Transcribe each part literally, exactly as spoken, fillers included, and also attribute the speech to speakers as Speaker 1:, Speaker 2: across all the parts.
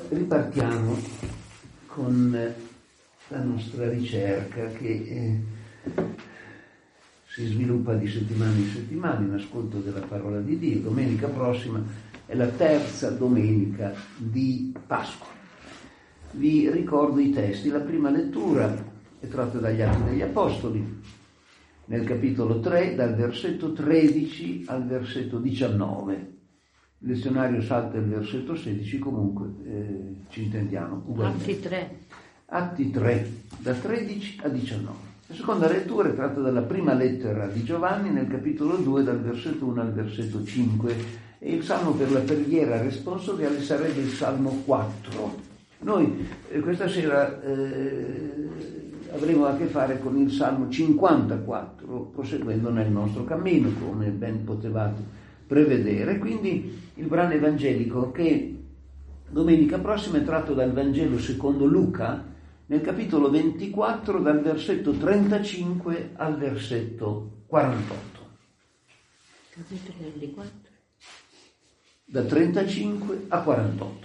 Speaker 1: ripartiamo con la nostra ricerca che eh, si sviluppa di settimana in settimana in ascolto della parola di Dio. Domenica prossima è la terza domenica di Pasqua. Vi ricordo i testi. La prima lettura è tratta dagli Atti degli Apostoli, nel capitolo tre, dal versetto tredici al versetto diciannove. Il dizionario salta il versetto sedici, comunque eh, ci intendiamo.
Speaker 2: Atti tre.
Speaker 1: Atti tre, da tredici a diciannove. La seconda lettura è tratta dalla prima lettera di Giovanni, nel capitolo due, dal versetto uno al versetto cinque. E il salmo per la preghiera responsoriale sarebbe il salmo quattro. Noi eh, questa sera eh, avremo a che fare con il salmo cinquantaquattro, proseguendo nel nostro cammino, come ben potevate prevedere. Quindi il brano evangelico che domenica prossima è tratto dal Vangelo secondo Luca, nel capitolo ventiquattro, dal versetto trentacinque al versetto quarantotto.
Speaker 2: Capitolo ventiquattro.
Speaker 1: Da trentacinque a quarantotto.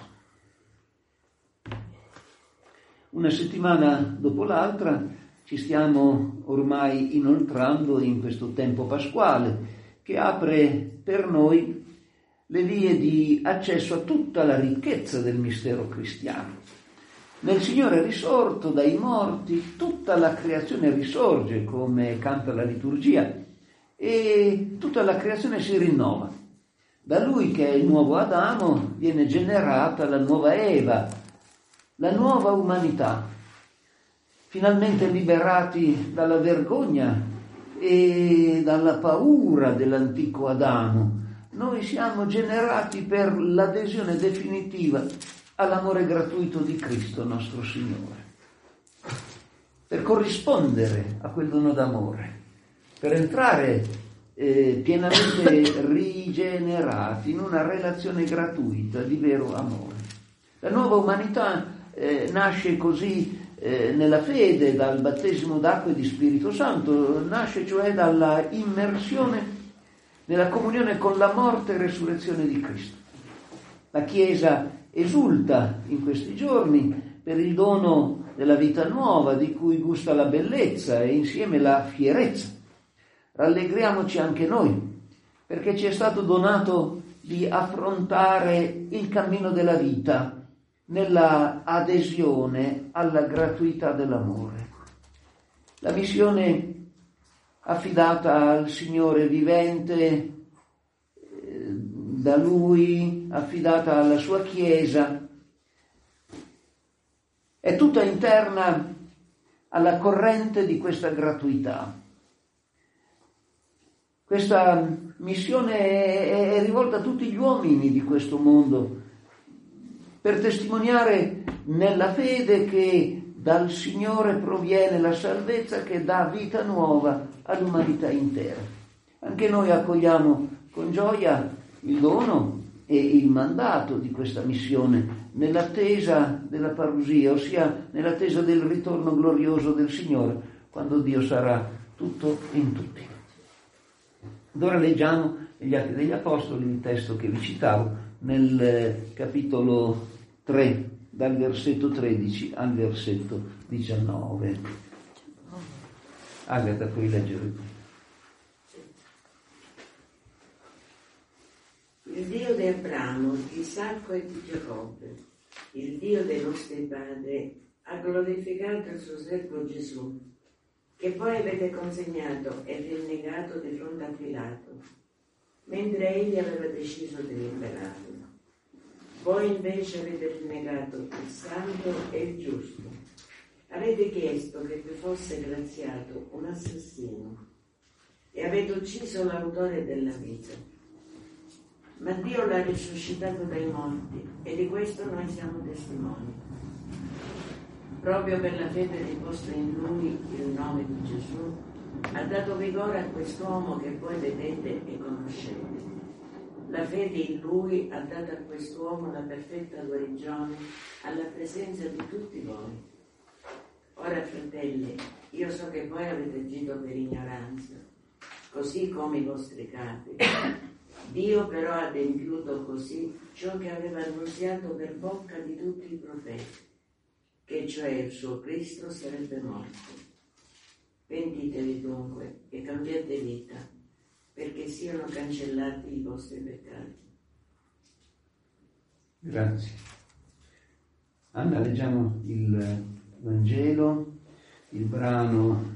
Speaker 1: Una settimana dopo l'altra ci stiamo ormai inoltrando in questo tempo pasquale che apre per noi le vie di accesso a tutta la ricchezza del mistero cristiano. Nel Signore risorto dai morti, tutta la creazione risorge, come canta la liturgia, e tutta la creazione si rinnova. Da Lui, che è il nuovo Adamo, viene generata la nuova Eva, la nuova umanità, finalmente liberati dalla vergogna e dalla paura dell'antico Adamo. Noi siamo generati per l'adesione definitiva all'amore gratuito di Cristo nostro Signore, per corrispondere a quel dono d'amore, per entrare eh, pienamente rigenerati in una relazione gratuita di vero amore. La nuova umanità eh, nasce così eh, nella fede, dal battesimo d'acqua e di Spirito Santo, nasce cioè dalla immersione nella comunione con la morte e resurrezione di Cristo. La Chiesa esulta in questi giorni per il dono della vita nuova di cui gusta la bellezza e insieme la fierezza. Rallegriamoci anche noi, perché ci è stato donato di affrontare il cammino della vita nella adesione alla gratuità dell'amore. La missione affidata al Signore vivente, da Lui, affidata alla sua Chiesa, è tutta interna alla corrente di questa gratuità. Questa missione è, è rivolta a tutti gli uomini di questo mondo, per testimoniare nella fede che dal Signore proviene la salvezza che dà vita nuova all'umanità intera. Anche noi accogliamo con gioia il dono e il mandato di questa missione nell'attesa della parusia, ossia nell'attesa del ritorno glorioso del Signore, quando Dio sarà tutto in tutti. Ed ora leggiamo negli Atti degli Apostoli il testo che vi citavo nel capitolo tre, dal versetto tredici al versetto diciannove. Agata, puoi leggere tu.
Speaker 3: Il Dio di Abramo, di Isacco e di Giacobbe, il Dio dei nostri padri, ha glorificato il suo servo Gesù, che voi avete consegnato e rinnegato di fronte a Pilato, mentre egli aveva deciso di liberarlo. Voi invece avete rinnegato il santo e il giusto. Avete chiesto che vi fosse graziato un assassino e avete ucciso l'autore della vita. Ma Dio l'ha risuscitato dai morti e di questo noi siamo testimoni. Proprio per la fede riposta in Lui, il nome di Gesù, ha dato vigore a quest'uomo che voi vedete e conoscete. La fede in Lui ha dato a quest'uomo la perfetta guarigione alla presenza di tutti voi. Ora, fratelli, io so che voi avete agito per ignoranza, così come i vostri capi. Dio però ha adempiuto così ciò che aveva annunziato per bocca di tutti i profeti, che cioè il suo Cristo sarebbe morto. Pentitevi dunque e cambiate vita, perché siano cancellati i vostri peccati.
Speaker 1: Grazie. Anna, leggiamo il Vangelo, il brano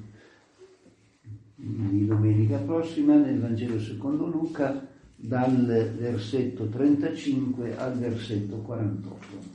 Speaker 1: di domenica prossima nel Vangelo secondo Luca, dal versetto trentacinque al versetto quarantotto.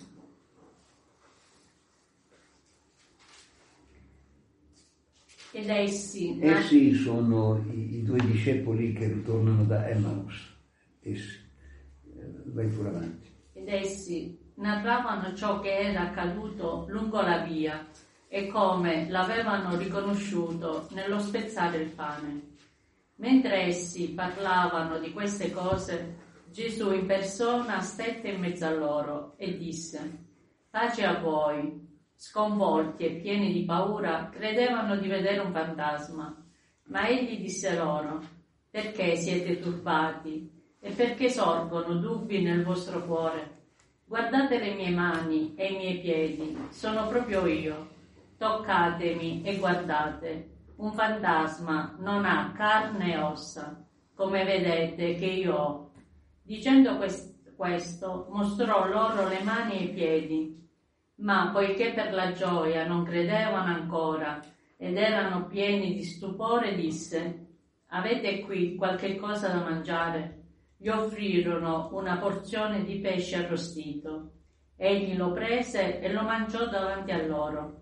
Speaker 2: Ed essi,
Speaker 1: Essi sono i, i due discepoli che ritornano da Emmaus. Essi. Vai pure avanti.
Speaker 2: Ed essi narravano ciò che era accaduto lungo la via e come l'avevano riconosciuto nello spezzare il pane. Mentre essi parlavano di queste cose, Gesù in persona stette in mezzo a loro e disse: pace a voi. Sconvolti e pieni di paura, credevano di vedere un fantasma. Ma egli disse loro: perché siete turbati e perché sorgono dubbi nel vostro cuore? Guardate le mie mani e i miei piedi, sono proprio io. Toccatemi e guardate. Un fantasma non ha carne e ossa, come vedete che io ho. Dicendo quest- questo, mostrò loro le mani e i piedi. Ma poiché per la gioia non credevano ancora ed erano pieni di stupore, disse: avete qui qualche cosa da mangiare? Gli offrirono una porzione di pesce arrostito. Egli lo prese e lo mangiò davanti a loro.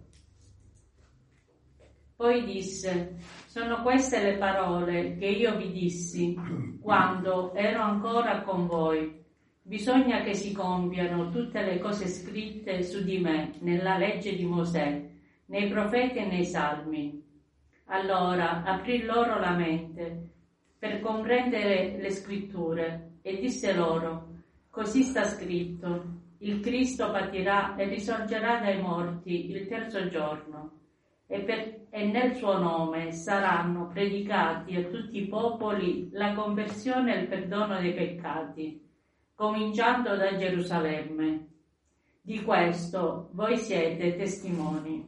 Speaker 2: Poi disse: sono queste le parole che io vi dissi quando ero ancora con voi. Bisogna che si compiano tutte le cose scritte su di me nella legge di Mosè, nei profeti e nei salmi. Allora aprì loro la mente per comprendere le scritture e disse loro: così sta scritto, il Cristo patirà e risorgerà dai morti il terzo giorno, e, per, e nel suo nome saranno predicati a tutti i popoli la conversione e il perdono dei peccati, cominciando da Gerusalemme. Di questo voi siete testimoni.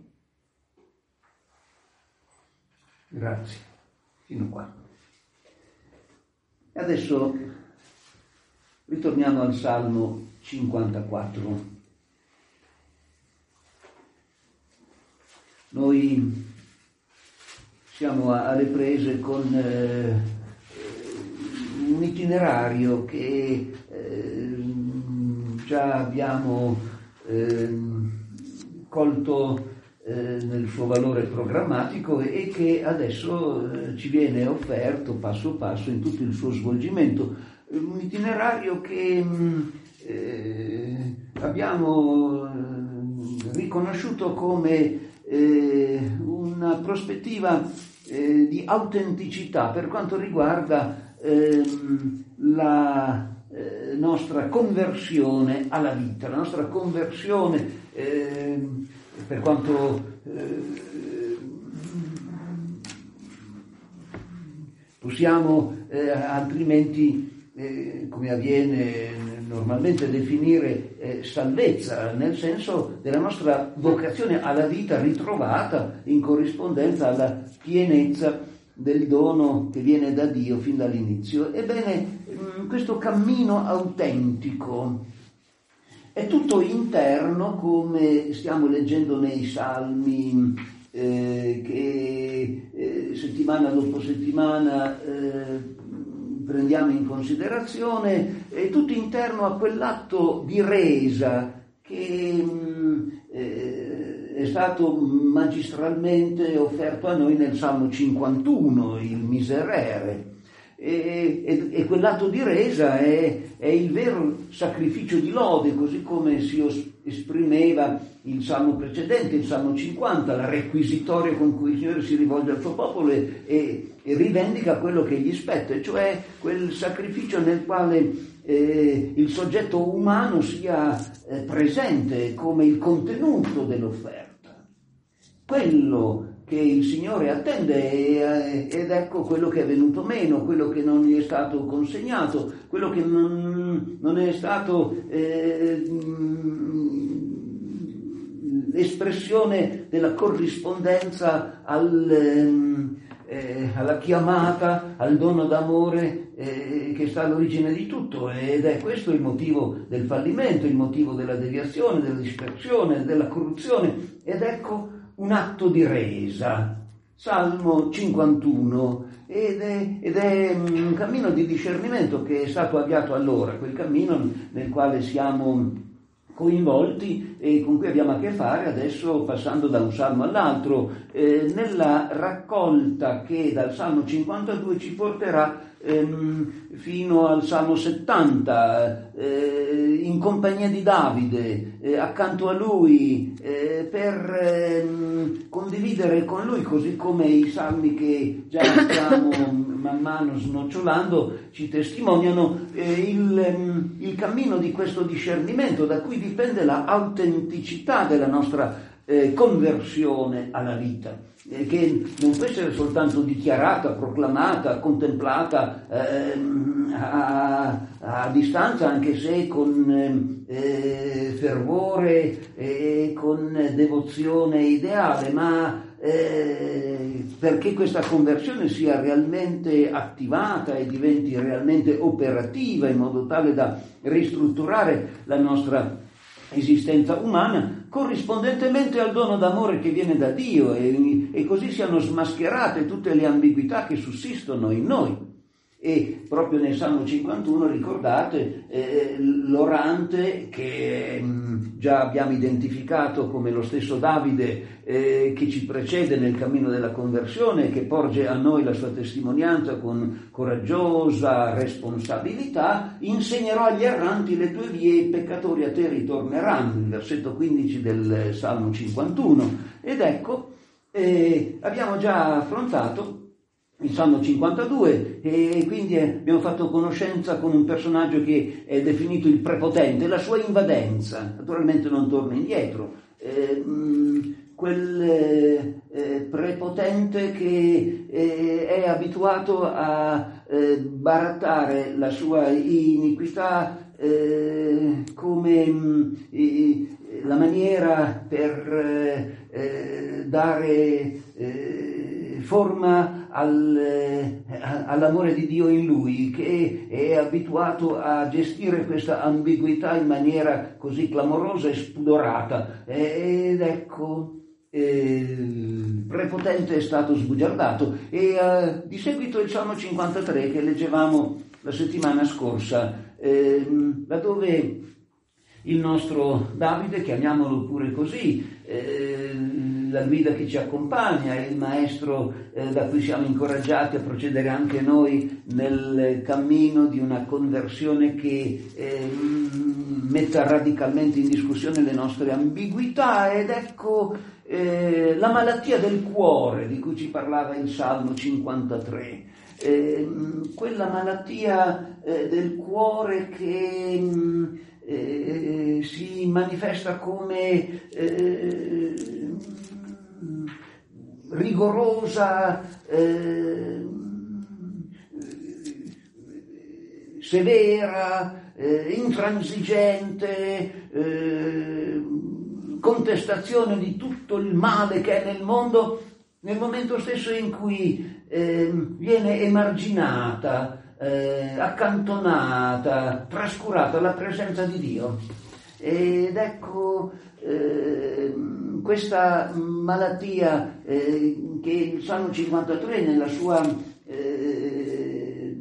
Speaker 1: Grazie. Fino qua. E adesso ritorniamo al Salmo cinquantaquattro. Noi siamo alle prese con eh, un itinerario che eh, già abbiamo eh, colto eh, nel suo valore programmatico e che adesso eh, ci viene offerto passo passo in tutto il suo svolgimento. Un itinerario che eh, abbiamo riconosciuto come eh, una prospettiva eh, di autenticità per quanto riguarda eh, la eh, nostra conversione alla vita, la nostra conversione eh, per quanto eh, possiamo eh, altrimenti Eh, come avviene normalmente, definire eh, salvezza, nel senso della nostra vocazione alla vita ritrovata in corrispondenza alla pienezza del dono che viene da Dio fin dall'inizio. Ebbene, mh, questo cammino autentico è tutto interno, come stiamo leggendo nei Salmi, eh, che eh, settimana dopo settimana eh, prendiamo in considerazione, è tutto interno a quell'atto di resa che mh, eh, è stato magistralmente offerto a noi nel Salmo cinquantuno, il Miserere. E, e, e quell'atto di resa è, è il vero sacrificio di lode, così come si os- esprimeva il Salmo precedente, il Salmo cinquanta, la requisitoria con cui il Signore si rivolge al suo popolo e, e, e rivendica quello che gli spetta, cioè quel sacrificio nel quale eh, il soggetto umano sia eh, presente come il contenuto dell'offerta. Quello che il Signore attende e, ed ecco quello che è venuto meno, quello che non gli è stato consegnato, quello che non, non è stato eh, espressione della corrispondenza al, eh, alla chiamata, al dono d'amore eh, che sta all'origine di tutto, ed è questo il motivo del fallimento, il motivo della deviazione, della dispersione, della corruzione, ed ecco un atto di resa. Salmo cinquantuno, ed è, ed è un cammino di discernimento che è stato avviato allora, quel cammino nel quale siamo coinvolti e con cui abbiamo a che fare adesso passando da un salmo all'altro, eh, nella raccolta che dal Salmo cinquantadue ci porterà ehm, fino al Salmo settanta, eh, in compagnia di Davide, eh, accanto a lui, eh, per ehm, condividere con lui, così come i salmi che già stiamo man mano snocciolando ci testimoniano, eh, il, il cammino di questo discernimento da cui dipende la autenticità della nostra eh, conversione alla vita, eh, che non può essere soltanto dichiarata, proclamata, contemplata eh, a, a distanza, anche se con eh, fervore e con devozione ideale, ma Eh, perché questa conversione sia realmente attivata e diventi realmente operativa in modo tale da ristrutturare la nostra esistenza umana corrispondentemente al dono d'amore che viene da Dio, e, e così siano smascherate tutte le ambiguità che sussistono in noi. E proprio nel Salmo cinquantuno ricordate eh, l'orante che mh, già abbiamo identificato come lo stesso Davide eh, che ci precede nel cammino della conversione, che porge a noi la sua testimonianza con coraggiosa responsabilità: insegnerò agli erranti le tue vie, i peccatori a te ritorneranno, il versetto quindici del Salmo cinquantuno. Ed ecco, eh, abbiamo già affrontato il Salmo cinquantadue e quindi abbiamo fatto conoscenza con un personaggio che è definito il prepotente, la sua invadenza. Naturalmente non torna indietro, eh, mh, quel eh, prepotente che eh, è abituato a eh, barattare la sua iniquità eh, come mh, eh, la maniera per eh, dare eh, forma al, eh, all'amore di Dio in lui, che è abituato a gestire questa ambiguità in maniera così clamorosa e spudorata. Ed ecco, eh, il prepotente è stato sbugiardato. E eh, di seguito il Salmo cinquantatré che leggevamo la settimana scorsa, eh, laddove il nostro Davide, chiamiamolo pure così, eh, la guida che ci accompagna, il maestro eh, da cui siamo incoraggiati a procedere anche noi nel cammino di una conversione che eh, metta radicalmente in discussione le nostre ambiguità. Ed ecco eh, la malattia del cuore di cui ci parlava il Salmo cinquantatré, eh, quella malattia eh, del cuore che Eh, si manifesta come eh, rigorosa, eh, severa, eh, intransigente, eh, contestazione di tutto il male che è nel mondo, nel momento stesso in cui eh, viene emarginata, Eh, accantonata, trascurata la presenza di Dio. Ed ecco eh, questa malattia eh, che il Salmo cinquantatré nella sua eh,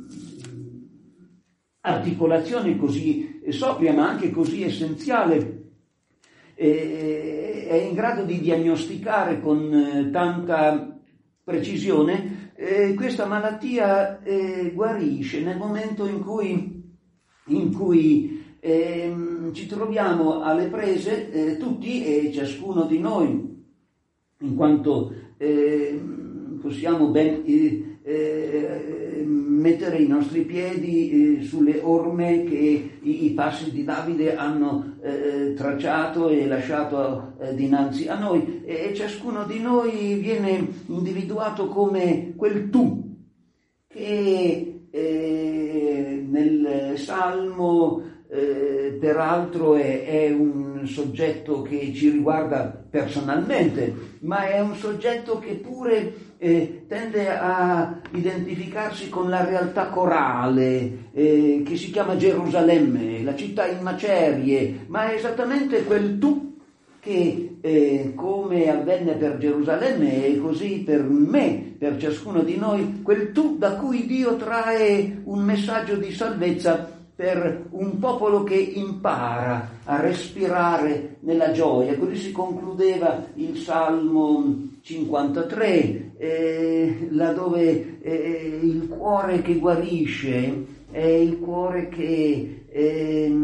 Speaker 1: articolazione così sobria ma anche così essenziale eh, è in grado di diagnosticare con eh, tanta precisione. Eh, questa malattia eh, guarisce nel momento in cui, in cui eh, ci troviamo alle prese, eh, tutti e ciascuno di noi, in quanto eh, possiamo ben eh, mettere i nostri piedi eh, sulle orme che i, i passi di Davide hanno eh, tracciato e lasciato eh, dinanzi a noi, e, e ciascuno di noi viene individuato come quel tu che eh, nel Salmo eh, peraltro è, è un soggetto che ci riguarda personalmente, ma è un soggetto che pure eh, tende a identificarsi con la realtà corale eh, che si chiama Gerusalemme, la città in macerie, ma è esattamente quel tu che eh, come avvenne per Gerusalemme e così per me, per ciascuno di noi, quel tu da cui Dio trae un messaggio di salvezza per un popolo che impara a respirare nella gioia. Così si concludeva il Salmo cinquantatré, eh, laddove eh, il cuore che guarisce è il cuore che eh,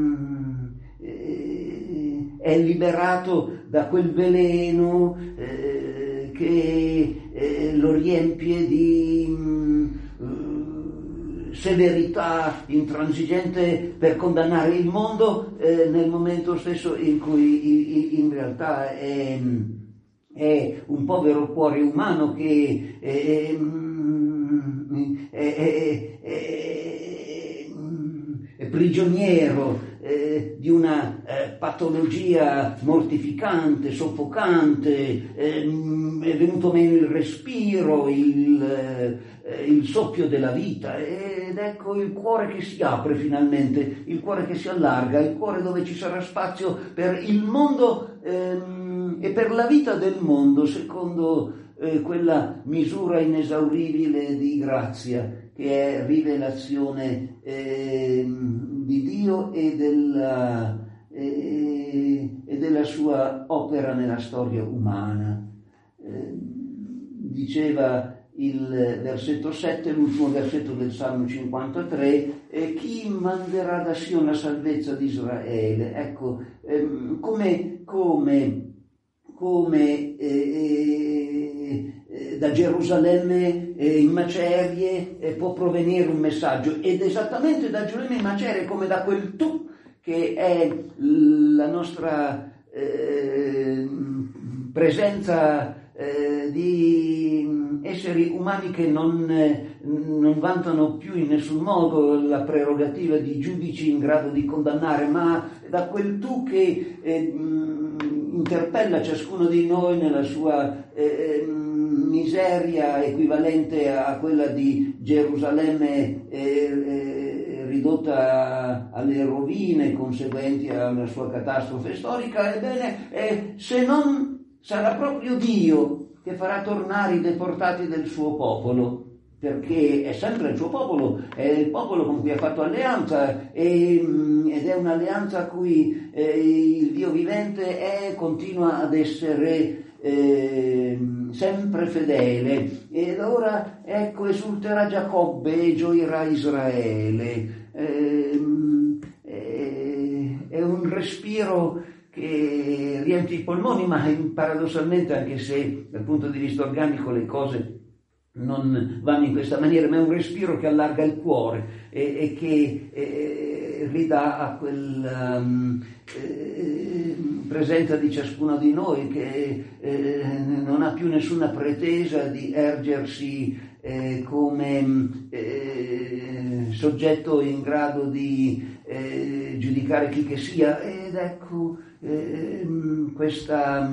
Speaker 1: eh, è liberato da quel veleno eh, che eh, lo riempie di severità intransigente per condannare il mondo eh, nel momento stesso in cui in realtà è, è un povero cuore umano che è, è, è, è, è prigioniero eh, di una eh, patologia mortificante, soffocante, eh, è venuto meno il respiro, il, eh, il soffio della vita, ed ecco il cuore che si apre finalmente, il cuore che si allarga, il cuore dove ci sarà spazio per il mondo ehm, e per la vita del mondo secondo eh, quella misura inesauribile di grazia che è rivelazione eh, di Dio e della, eh, e della sua opera nella storia umana. Eh, diceva il versetto sette, l'ultimo versetto del Salmo cinquantatré, eh, chi manderà da Sion la salvezza di Israele? Ecco, ehm, come, come, come eh, eh, da Gerusalemme eh, in macerie eh, può provenire un messaggio, ed esattamente da Gerusalemme in macerie, come da quel tu che è la nostra eh, presenza eh, di esseri umani che non, eh, non vantano più in nessun modo la prerogativa di giudici in grado di condannare, ma da quel tu che eh, interpella ciascuno di noi nella sua eh, miseria equivalente a quella di Gerusalemme eh, eh, ridotta alle rovine conseguenti alla sua catastrofe storica. Ebbene, eh, se non sarà proprio Dio che farà tornare i deportati del suo popolo, perché è sempre il suo popolo, è il popolo con cui ha fatto alleanza, e, ed è un'alleanza a cui eh, il Dio vivente è, continua ad essere eh, sempre fedele. Ed ora ecco esulterà Giacobbe e gioirà Israele. Eh, eh, è un respiro che riempie i polmoni, ma paradossalmente, anche se dal punto di vista organico le cose non vanno in questa maniera, ma è un respiro che allarga il cuore e, e che eh, ridà a quella um, eh, presenza di ciascuno di noi che eh, non ha più nessuna pretesa di ergersi eh, come eh, soggetto in grado di eh, giudicare chi che sia. Ed ecco eh, questa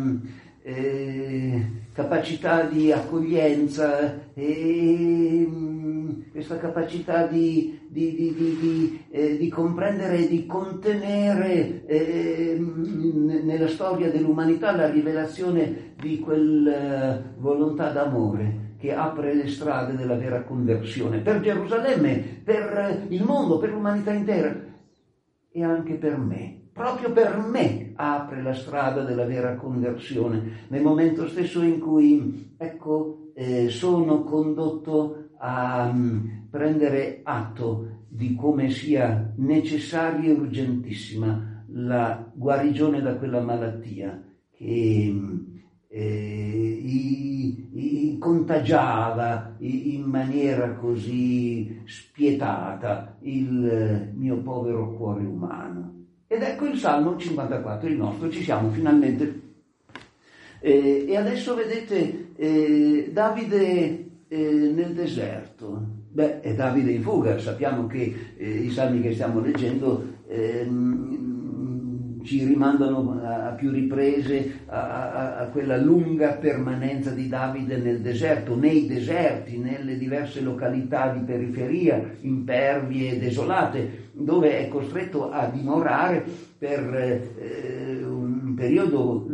Speaker 1: eh, capacità di accoglienza e questa capacità di, di, di, di, di, eh, di comprendere e di contenere eh, nella storia dell'umanità la rivelazione di quella volontà d'amore che apre le strade della vera conversione per Gerusalemme, per il mondo, per l'umanità intera e anche per me. Proprio per me apre la strada della vera conversione, nel momento stesso in cui, ecco, eh, sono condotto a um, prendere atto di come sia necessaria e urgentissima la guarigione da quella malattia che eh, i, i contagiava in maniera così spietata il mio povero cuore umano. Ed ecco il Salmo cinquantaquattro, il nostro, ci siamo finalmente. Eh, e adesso vedete eh, Davide eh, nel deserto. Beh, è Davide in fuga, sappiamo che eh, i salmi che stiamo leggendo ehm, ci rimandano a, a più riprese a, a, a quella lunga permanenza di Davide nel deserto, nei deserti, nelle diverse località di periferia, impervie e desolate, dove è costretto a dimorare per eh, un periodo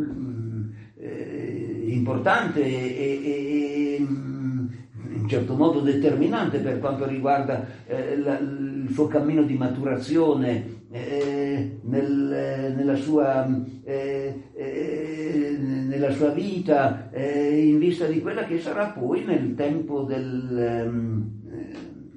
Speaker 1: eh, importante e, e, e in certo modo determinante per quanto riguarda eh, la, il suo cammino di maturazione eh, nel, nella, sua, eh, eh, nella sua vita, eh, in vista di quella che sarà poi nel tempo del, eh,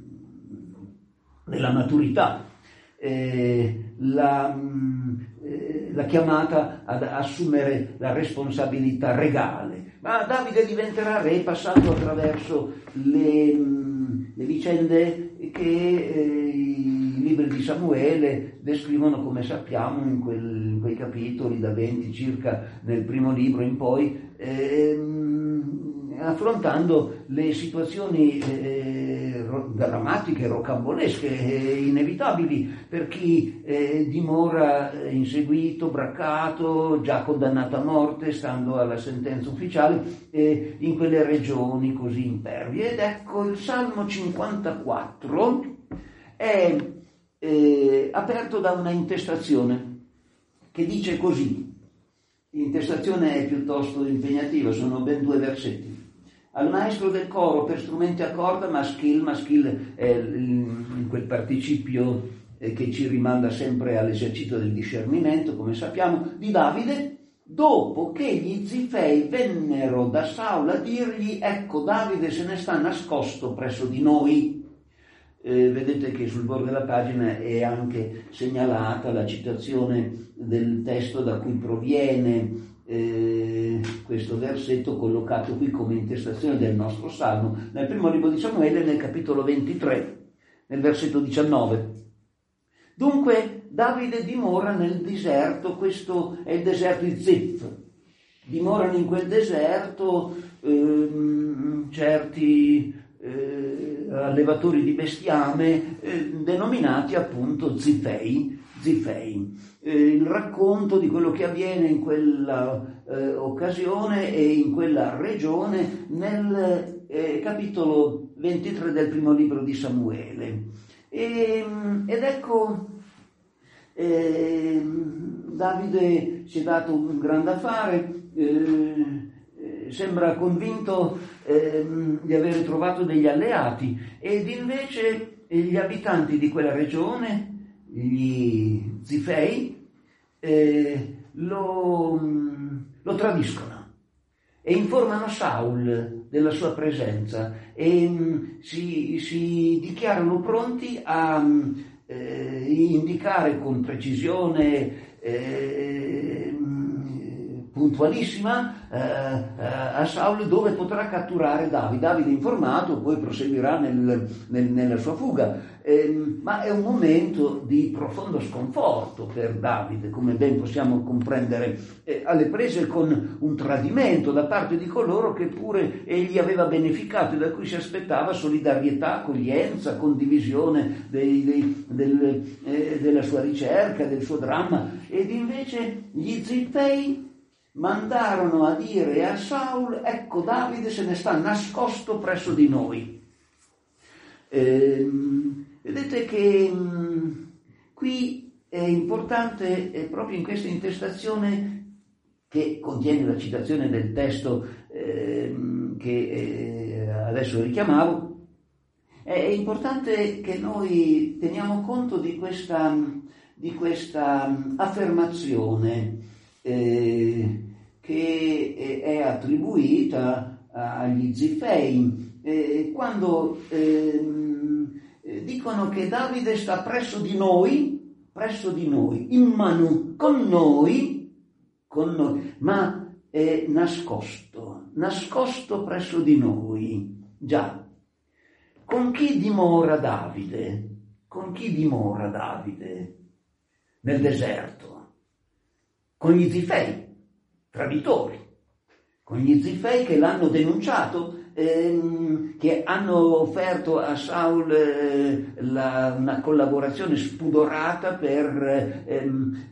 Speaker 1: della maturità. Eh, la, eh, la chiamata ad assumere la responsabilità regale. Ma Davide diventerà re passando attraverso le, le vicende che eh, i libri di Samuele descrivono, come sappiamo, in, quel, in quei capitoli da venti circa nel primo libro in poi, ehm, affrontando le situazioni eh, drammatiche, rocambolesche, eh, inevitabili per chi eh, dimora inseguito, braccato, già condannato a morte, stando alla sentenza ufficiale, eh, in quelle regioni così impervie. Ed ecco, il Salmo cinquantaquattro è eh, aperto da una intestazione che dice così. L'intestazione è piuttosto impegnativa, sono ben due versetti. Al maestro del coro per strumenti a corda, maschil, maschil è in quel participio che ci rimanda sempre all'esercizio del discernimento, come sappiamo, di Davide, dopo che gli zifei vennero da Saul a dirgli: ecco, Davide se ne sta nascosto presso di noi. Eh, vedete che sul bordo della pagina è anche segnalata la citazione del testo da cui proviene eh, questo versetto, collocato qui come intestazione del nostro Salmo, nel primo libro di Samuele, nel capitolo ventitré, nel versetto diciannove. Dunque Davide dimora nel deserto, questo è il deserto di Zif. Dimorano in quel deserto ehm, certi eh, allevatori di bestiame eh, denominati appunto zifei. zifei. Eh, il racconto di quello che avviene in quella eh, occasione e in quella regione nel eh, capitolo ventitré del primo libro di Samuele. E, ed ecco, eh, Davide si è dato un grande affare, eh, eh, sembra convinto eh, di aver trovato degli alleati, ed invece eh, gli abitanti di quella regione, gli zifei, eh, lo, lo tradiscono e informano Saul della sua presenza e um, si, si dichiarano pronti a um, eh, indicare con precisione eh, puntualissima eh, a Saul dove potrà catturare Davide. Davide informato poi proseguirà nel, nel, nella sua fuga, eh, ma è un momento di profondo sconforto per Davide, come ben possiamo comprendere, eh, alle prese con un tradimento da parte di coloro che pure egli aveva beneficato e da cui si aspettava solidarietà, accoglienza, condivisione dei, dei, del, eh, della sua ricerca, del suo dramma. Ed invece gli zifei mandarono a dire a Saul: ecco, Davide se ne sta nascosto presso di noi. Eh, vedete che mh, qui è importante, eh, proprio in questa intestazione che contiene la citazione del testo eh, che eh, adesso richiamavo, è importante che noi teniamo conto di questa, di questa affermazione eh, che è attribuita agli zifei eh, quando eh, dicono che Davide sta presso di noi, presso di noi, in manu, con noi, con noi, ma è nascosto, nascosto presso di noi. Già, con chi dimora Davide? Con chi dimora Davide? Nel deserto, con gli Zifei, traditori, con gli Zifei che l'hanno denunciato, ehm, che hanno offerto a Saul eh, la, una collaborazione spudorata per ehm,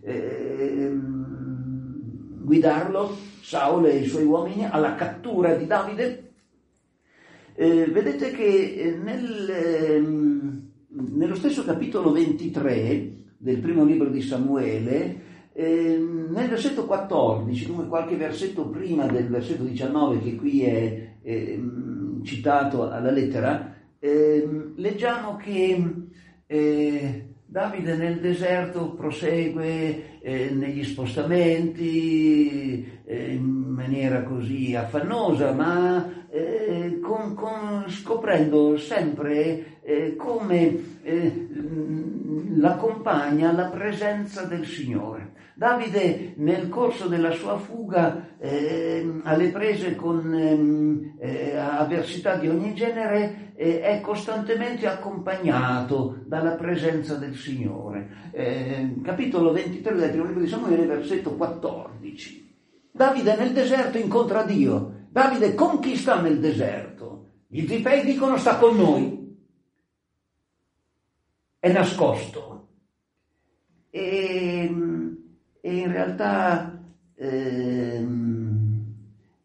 Speaker 1: ehm, guidarlo, Saul e i suoi uomini, alla cattura di Davide. Eh, vedete che nel, ehm, nello stesso capitolo ventitré del primo libro di Samuele, eh, nel versetto quattordici, come qualche versetto prima del versetto diciannove che qui è eh, citato alla lettera, eh, leggiamo che eh, Davide nel deserto prosegue eh, negli spostamenti eh, in maniera così affannosa, ma eh, con, con, scoprendo sempre eh, come eh, l'accompagna la presenza del Signore. Davide nel corso della sua fuga eh, alle prese con eh, avversità di ogni genere eh, è costantemente accompagnato dalla presenza del Signore. Eh, capitolo ventitré del primo libro di Samuele, versetto quattordici. Davide nel deserto incontra Dio. Davide conquista nel deserto. Gli Zifei dicono sta con noi. È nascosto. E, e in realtà ehm,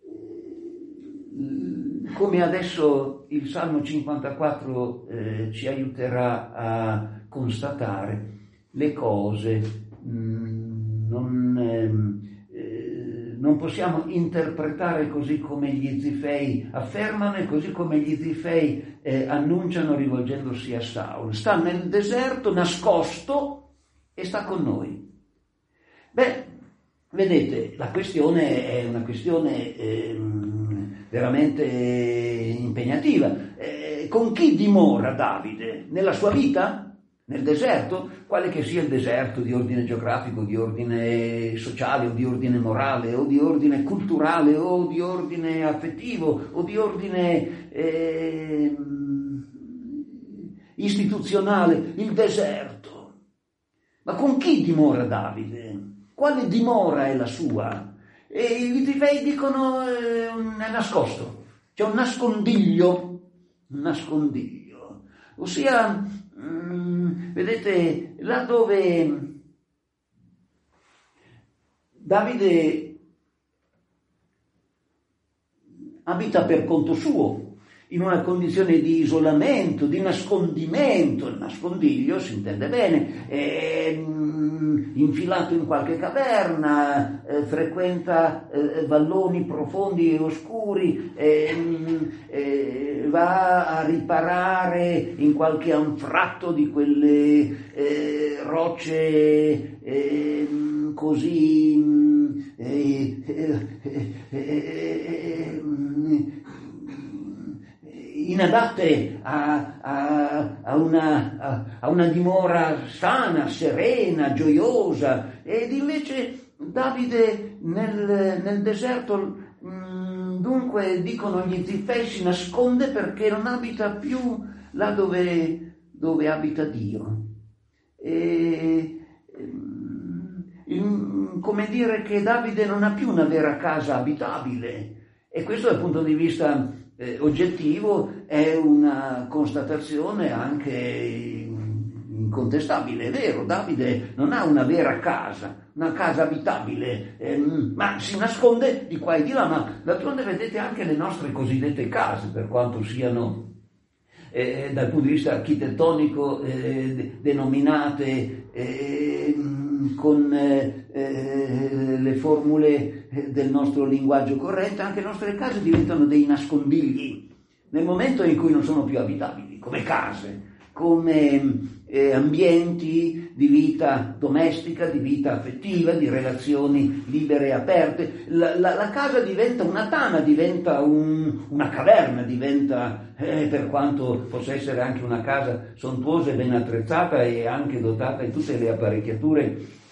Speaker 1: come adesso il Salmo cinquantaquattro eh, ci aiuterà a constatare, le cose mh, non, ehm, eh, non possiamo interpretare così come gli Zifei affermano e così come gli Zifei eh, annunciano rivolgendosi a Saul. Sta nel deserto nascosto e sta con noi. Beh, vedete, la questione è una questione eh, veramente impegnativa. Eh, con chi dimora Davide? Nella sua vita? Nel deserto? Quale che sia il deserto, di ordine geografico, di ordine sociale, o di ordine morale, o di ordine culturale, o di ordine affettivo, o di ordine eh, istituzionale, il deserto. Ma con chi dimora Davide? Quale dimora è la sua? E i Zifei dicono eh, è nascosto, c'è un nascondiglio, un nascondiglio, ossia, mh, vedete, là dove Davide abita per conto suo, in una condizione di isolamento, di nascondimento, il nascondiglio si intende bene, è infilato in qualche caverna, eh, frequenta eh, valloni profondi e oscuri, eh, eh, va a riparare in qualche anfratto di quelle eh, rocce eh, così eh, eh, eh, inadatte a, a, a, una, a, a una dimora sana, serena, gioiosa, ed invece Davide nel, nel deserto, mh, dunque dicono gli Zifei, si nasconde perché non abita più là dove, dove abita Dio. E, mh, come dire che Davide non ha più una vera casa abitabile, e questo dal punto di vista Eh, oggettivo è una constatazione anche incontestabile. È vero, Davide non ha una vera casa, una casa abitabile, ehm, ma si nasconde di qua e di là. Ma d'altronde vedete anche le nostre cosiddette case, per quanto siano eh, dal punto di vista architettonico eh, de- denominate eh, con eh, eh, le formule del nostro linguaggio corrente, anche le nostre case diventano dei nascondigli nel momento in cui non sono più abitabili, come case, come eh, ambienti di vita domestica, di vita affettiva, di relazioni libere e aperte. La, la, la casa diventa una tana, diventa un, una caverna, diventa, eh, per quanto possa essere anche una casa sontuosa e ben attrezzata e anche dotata di tutte le apparecchiature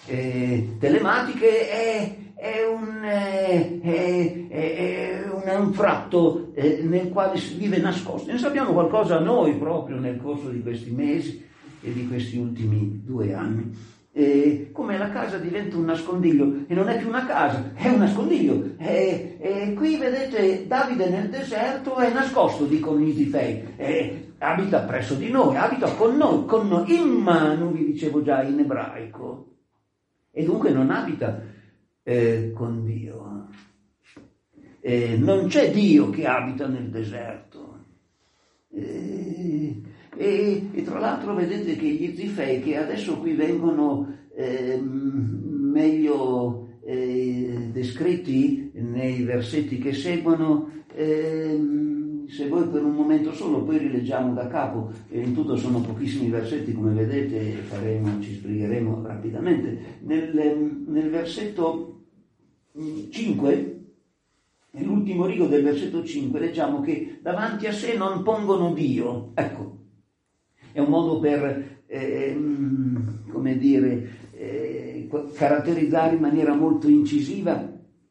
Speaker 1: eh, telematiche è, è, un, eh, è, è un anfratto eh, nel quale si vive nascosto. Ne sappiamo qualcosa noi proprio nel corso di questi mesi e di questi ultimi due anni. Eh, come la casa diventa un nascondiglio, e non è più una casa, è un nascondiglio. E, e qui vedete Davide nel deserto è nascosto, dicono gli Zifei, eh, abita presso di noi, abita con noi, con noi, in mano, vi dicevo già in ebraico, e dunque non abita eh, con Dio. Eh, non c'è Dio che abita nel deserto. Eh, E, e tra l'altro vedete che gli Zifei, che adesso qui vengono eh, meglio eh, descritti nei versetti che seguono, eh, se voi per un momento solo, poi rileggiamo da capo, e in tutto sono pochissimi versetti, come vedete, faremo, ci sbrigheremo rapidamente. Nel, nel versetto cinque, nell'ultimo rigo del versetto cinque, leggiamo che davanti a sé non pongono Dio. Ecco, è un modo per, eh, come dire, eh, caratterizzare in maniera molto incisiva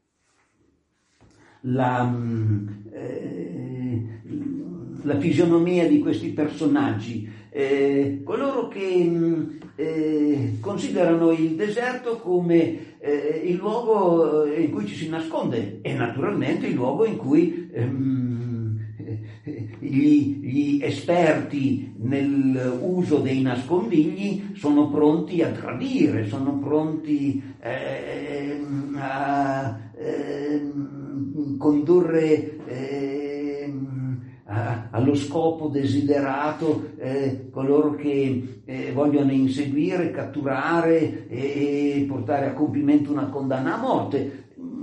Speaker 1: la, eh, la fisionomia di questi personaggi. Eh, coloro che eh, considerano il deserto come eh, il luogo in cui ci si nasconde e naturalmente il luogo in cui ehm, Gli, gli esperti nell'uso dei nascondigli sono pronti a tradire, sono pronti eh, a eh, condurre eh, a, allo scopo desiderato eh, coloro che eh, vogliono inseguire, catturare e, e portare a compimento una condanna a morte.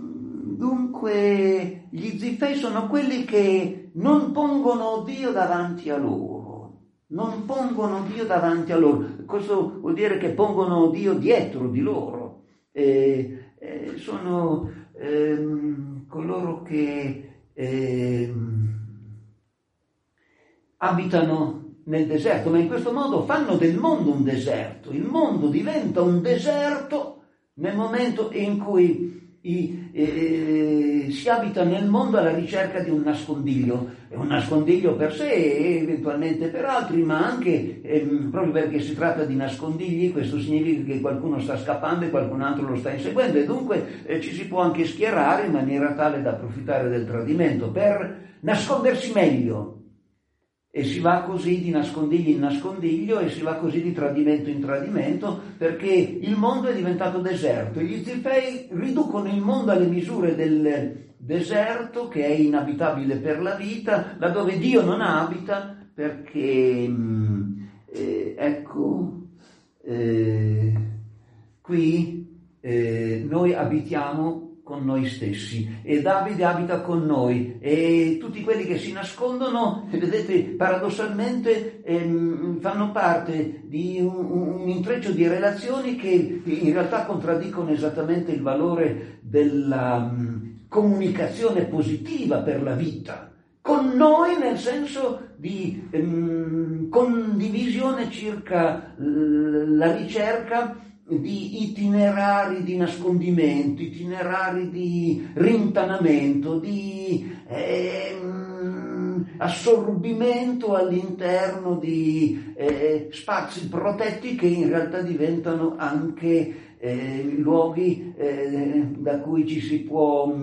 Speaker 1: Dunque gli Zifei sono quelli che non pongono Dio davanti a loro, non pongono Dio davanti a loro. Questo vuol dire che pongono Dio dietro di loro. Eh, eh, sono ehm, coloro che ehm, abitano nel deserto, ma in questo modo fanno del mondo un deserto. Il mondo diventa un deserto nel momento in cui I, eh, si abita nel mondo alla ricerca di un nascondiglio, è un nascondiglio per sé e eventualmente per altri, ma anche eh, proprio perché si tratta di nascondigli, questo significa che qualcuno sta scappando e qualcun altro lo sta inseguendo, e dunque eh, ci si può anche schierare in maniera tale da approfittare del tradimento per nascondersi meglio. E si va così di nascondiglio in nascondiglio e si va così di tradimento in tradimento, perché il mondo è diventato deserto. E gli Zifei riducono il mondo alle misure del deserto, che è inabitabile per la vita, laddove Dio non abita, perché eh, ecco eh, qui eh, noi abitiamo con noi stessi e Davide abita con noi, e tutti quelli che si nascondono, vedete, paradossalmente ehm, fanno parte di un, un intreccio di relazioni che in realtà contraddicono esattamente il valore della um, comunicazione positiva per la vita. Con noi nel senso di ehm, condivisione circa l- la ricerca di itinerari di nascondimento, itinerari di rintanamento, di ehm, assorbimento all'interno di eh, spazi protetti che in realtà diventano anche eh, luoghi eh, da cui ci si può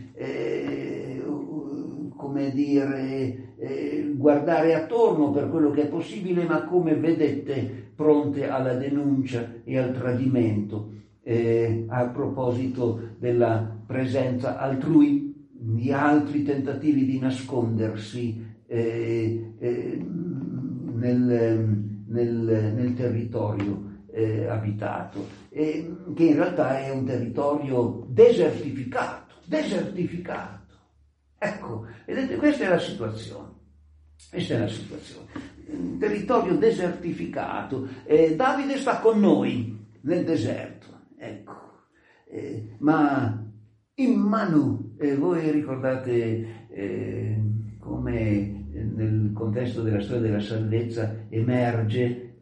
Speaker 1: eh, come dire eh, guardare attorno per quello che è possibile, ma come vedete pronte alla denuncia e al tradimento eh, a proposito della presenza altrui, di altri tentativi di nascondersi eh, eh, nel, nel, nel territorio eh, abitato, eh, che in realtà è un territorio desertificato, desertificato. Ecco, vedete, questa è la situazione, questa è la situazione. Un territorio desertificato. Eh, Davide sta con noi nel deserto, ecco, eh, ma in mano, eh, voi ricordate eh, come nel contesto della storia della salvezza emerge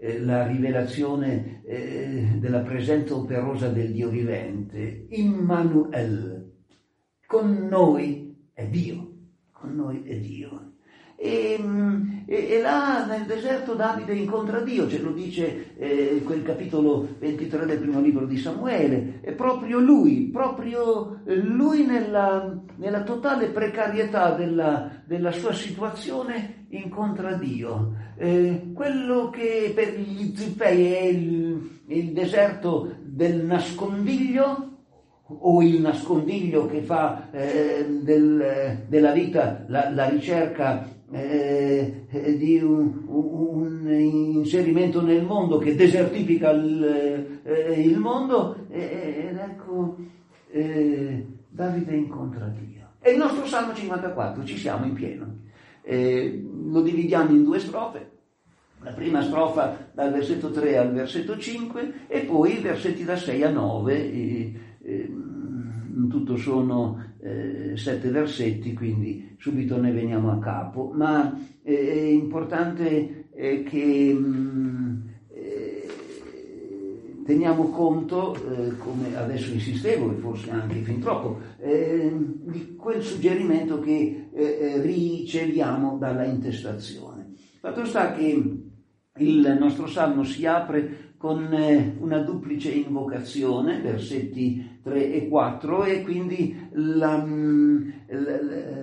Speaker 1: eh, la rivelazione eh, della presenza operosa del Dio vivente. Immanuel, con noi è Dio, con noi è Dio. E, e, e là nel deserto Davide incontra Dio, ce lo dice eh, quel capitolo ventitré del primo libro di Samuele. È proprio lui, proprio lui nella, nella totale precarietà della, della sua situazione incontra Dio. Eh, quello che per gli Zipfei è il, il deserto del nascondiglio, o il nascondiglio che fa eh, del, della vita la, la ricerca eh, di un, un inserimento nel mondo che desertifica il, eh, il mondo, eh, ed ecco eh, Davide incontra Dio. E il nostro Salmo cinquantaquattro, ci siamo in pieno. Eh, lo dividiamo in due strofe. La prima strofa dal versetto tre al versetto cinque e poi i versetti da sei a nove. Eh, eh, in tutto sono eh, sette versetti, quindi subito ne veniamo a capo, ma eh, è importante eh, che mh, eh, teniamo conto, eh, come adesso insistevo e forse anche fin troppo, eh, di quel suggerimento che eh, riceviamo dalla intestazione. Fatto sta che il nostro Salmo si apre con una duplice invocazione, versetti tre e quattro, e quindi la, la,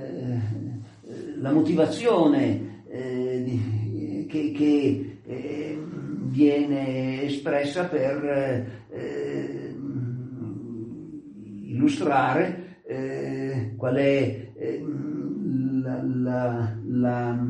Speaker 1: la motivazione eh, di, che, che eh, viene espressa per eh, illustrare eh, qual è eh, la, la, la,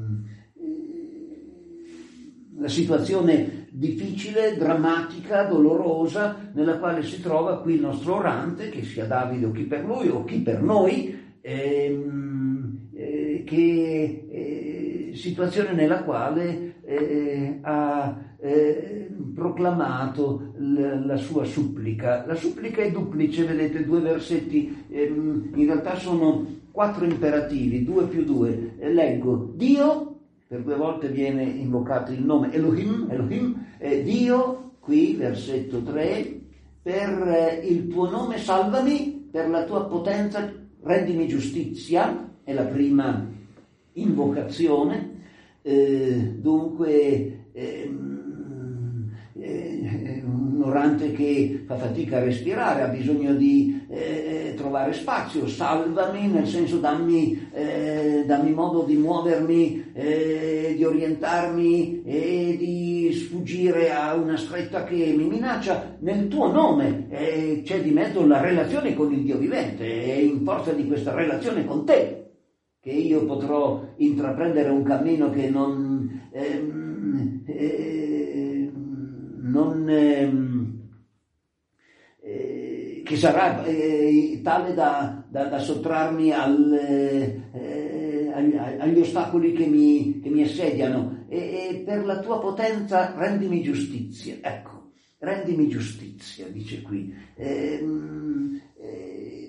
Speaker 1: la situazione difficile, drammatica, dolorosa, nella quale si trova qui il nostro orante, che sia Davide o chi per lui o chi per noi, ehm, eh, che eh, situazione nella quale eh, ha eh, proclamato l- la sua supplica. La supplica è duplice, vedete, due versetti, ehm, in realtà sono quattro imperativi, due più due. Eh, leggo: Dio. Per due volte viene invocato il nome Elohim, Elohim, eh, Dio, qui versetto tre, per eh, il tuo nome salvami, per la tua potenza rendimi giustizia, è la prima invocazione, eh, dunque eh, eh, un orante che fa fatica a respirare, ha bisogno di eh, trovare spazio, salvami nel senso dammi, eh, dammi modo di muovermi, eh, di orientarmi e di sfuggire a una stretta che mi minaccia nel tuo nome. Eh, c'è di mezzo la relazione con il Dio vivente, è in forza di questa relazione con te che io potrò intraprendere un cammino che non ehm, eh, non ehm, eh, che sarà eh, tale da, da, da sottrarmi al, eh, agli, agli ostacoli che mi, che mi assediano, e, e per la tua potenza rendimi giustizia. Ecco, rendimi giustizia, dice qui. Eh, eh,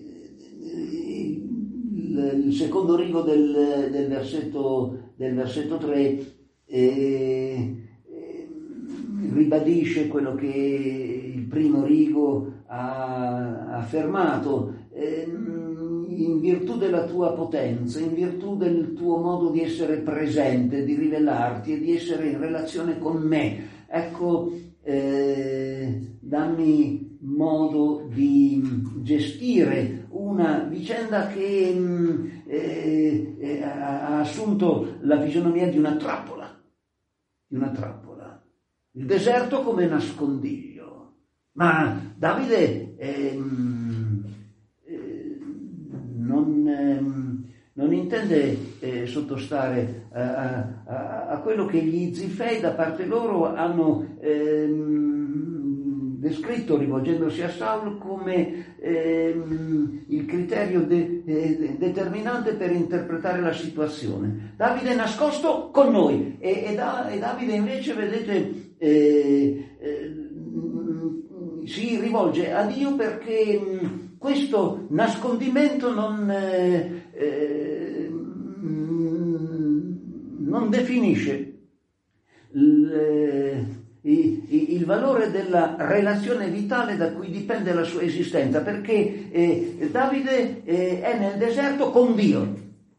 Speaker 1: il, il secondo rigo del, del versetto del versetto tre eh, ribadisce quello che il primo rigo ha affermato. Eh, in virtù della tua potenza, in virtù del tuo modo di essere presente, di rivelarti e di essere in relazione con me, ecco, eh, dammi modo di gestire una vicenda che eh, eh, ha assunto la fisionomia di una trappola, di una trappola. Il deserto come nascondiglio. Ma Davide ehm, eh, non, ehm, non intende eh, sottostare a, a, a quello che gli Zifei da parte loro hanno ehm, descritto, rivolgendosi a Saul, come ehm, il criterio de, de, determinante per interpretare la situazione. Davide è nascosto con noi e, e, da, e Davide invece, vedete, Eh, eh, si rivolge a Dio perché mh, questo nascondimento non, eh, eh, non definisce il, il valore della relazione vitale da cui dipende la sua esistenza, perché eh, Davide eh, è nel deserto con Dio.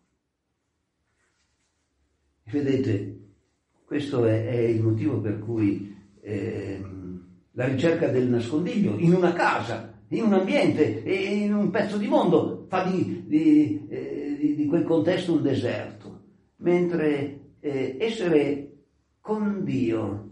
Speaker 1: Vedete, questo è, è il motivo per cui eh, la ricerca del nascondiglio in una casa, in un ambiente, in un pezzo di mondo fa di, di, eh, di, di quel contesto un deserto, mentre eh, essere con Dio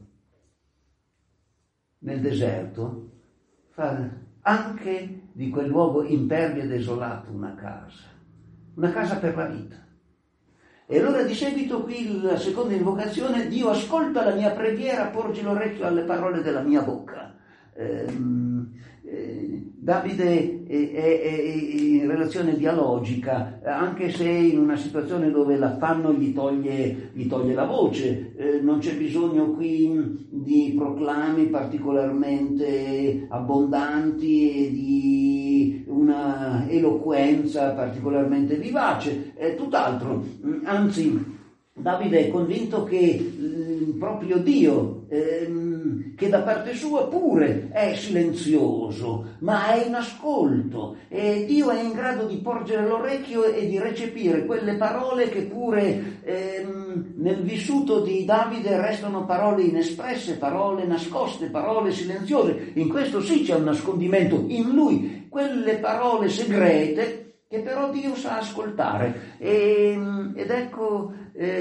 Speaker 1: nel deserto fa anche di quel luogo impervio e desolato una casa, una casa per la vita. E allora di seguito qui la seconda invocazione: Dio ascolta la mia preghiera, porgi l'orecchio alle parole della mia bocca. Ehm, eh, Davide è, è, è in relazione dialogica, anche se in una situazione dove l'affanno gli toglie, gli toglie la voce. Eh, non c'è bisogno qui di proclami particolarmente abbondanti e di una eloquenza particolarmente vivace, è tutt'altro. Anzi, Davide è convinto che eh, proprio Dio, ehm, che da parte sua pure è silenzioso, ma è in ascolto, e Dio è in grado di porgere l'orecchio e di recepire quelle parole che pure ehm, nel vissuto di Davide restano parole inespresse, parole nascoste, parole silenziose. In questo sì c'è un nascondimento in lui, quelle parole segrete che però Dio sa ascoltare. E, ed ecco